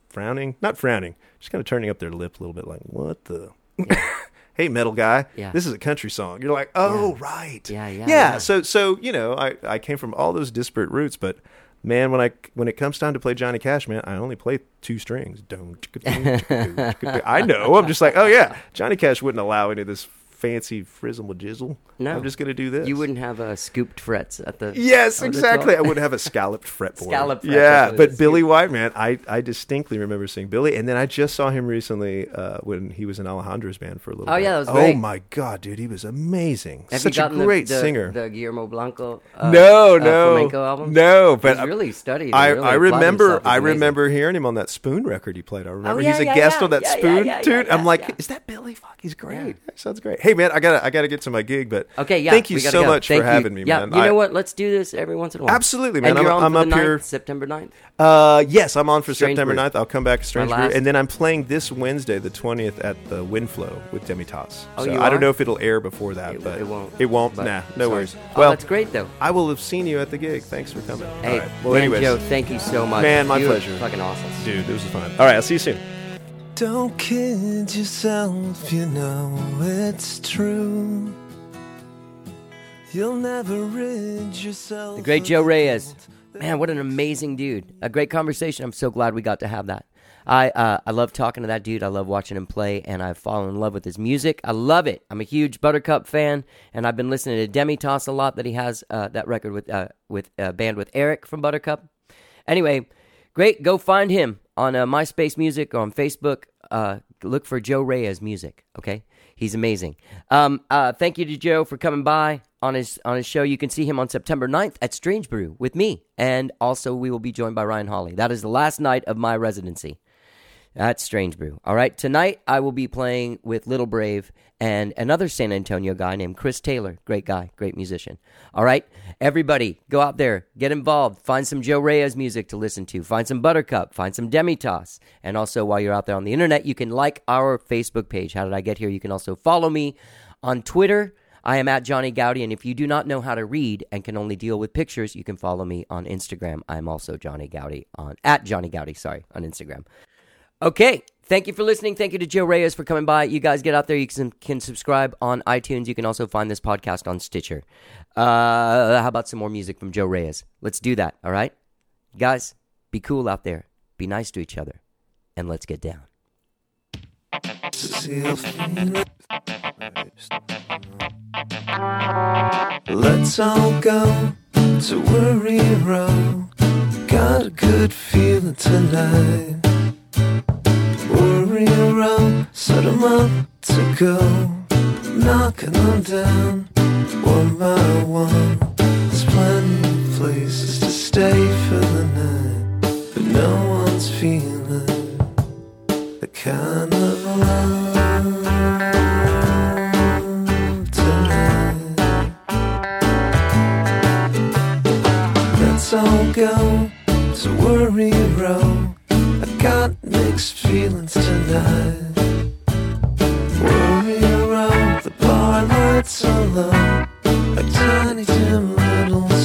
frowning, not frowning, just kind of turning up their lip a little bit, like, what the? Hey, metal guy, Yeah. this is a country song. You're like, oh, Yeah. right. Yeah, yeah, Yeah, yeah. so, so you know, I, I came from all those disparate roots, but man, when I when it comes time to play Johnny Cash, man, I only play two strings. Don't. I know. I'm just like, oh, yeah, Johnny Cash wouldn't allow any of this fancy frizzle jizzle. No. I'm just going to do this. You wouldn't have uh, scooped frets at the. Yes, on the exactly. I top? would have a scalloped fretboard. Scalloped fretboard, Yeah, that's what it but is. Billy White, man, I, I distinctly remember seeing Billy, and then I just saw him recently uh, when he was in Alejandro's band for a little Oh, bit. yeah, that was Oh great. my God, dude, he was amazing. Have Such you a gotten great the, the, singer. The Guillermo Blanco. Uh, no, uh, no, flamenco album. no, but He's really studied. I, and really I applied remember himself. It's I amazing. remember hearing him on that Spoon record he played. I remember yeah, he's a yeah, guest yeah. on that Yeah, yeah, Spoon, yeah, dude. yeah, I'm like, yeah. is that Billy? Fuck, he's great. Yeah. That sounds great. Hey, man, I gotta I gotta get to my gig, but Okay, yeah. thank you we gotta so go. much Thank for you. having me, yeah, man. You know I- what? Let's do this every once in a while. Absolutely, man. And I'm, you're on I'm for up the here. ninth, September ninth. Uh, yes, I'm on for Strange September Brew. ninth. I'll come back to Strange My Brew. last- And then I'm playing this Wednesday, the twentieth, at the Windflow with Demi Toss. Oh, so you I don't are? know if it'll air before that, It- but it won't. It won't. But- nah, no sorry. worries. Oh, Well, that's great though. I will have seen you at the gig. Thanks for coming. Hey, All right. Well, man, anyways, Joe, thank you so much. Man, my You were pleasure. Fucking awesome. dude, this was fun. All right, I'll see you soon. Don't kid yourself, you know it's true. You'll never rid yourself. The great of Joe the Reyes. guilt. Man, what an amazing dude. A great conversation. I'm so glad we got to have that. I uh, I love talking to that dude. I love watching him play, and I've fallen in love with his music. I love it. I'm a huge Buttercup fan, and I've been listening to Demi Toss a lot. That he has uh, that record with uh, with uh, band with Eric from Buttercup. Anyway, great. Go find him on uh, MySpace Music or on Facebook. Uh, look for Joe Reyes Music. Okay, he's amazing. Um, uh, thank you to Joe for coming by on his on his show. You can see him on September ninth at Strange Brew with me, and also we will be joined by Ryan Hawley. That is the last night of my residency. That's Strange Brew. All right, tonight I will be playing with Little Brave and another San Antonio guy named Chris Taylor. Great guy, great musician. All right, everybody, go out there, get involved, find some Joe Reyes music to listen to, find some Buttercup, find some Demi Toss, and also while you're out there on the internet, you can like our Facebook page. How did I get here? You can also follow me on Twitter. I am at Johnny Gowdy, and if you do not know how to read and can only deal with pictures, you can follow me on Instagram. I'm also Johnny Gowdy on at Johnny Gowdy, sorry, on Instagram. Okay, thank you for listening. Thank you to Joe Reyes for coming by. You guys get out there. You can, can subscribe on iTunes. You can also find this podcast on Stitcher. Uh, how about some more music from Joe Reyes? Let's do that, all right? Guys, be cool out there. Be nice to each other. And let's get down. Let's all go to Worry Row. Got a good feeling tonight. Worry Row, set 'em up to go. Knocking them down one by one. There's plenty of places to stay for the night, but no one's feeling the kind of love tonight. Let's all go to Worry Row. I got mixed feelings tonight. Worry Row, the bar lights are low, like Tiny Tim Little's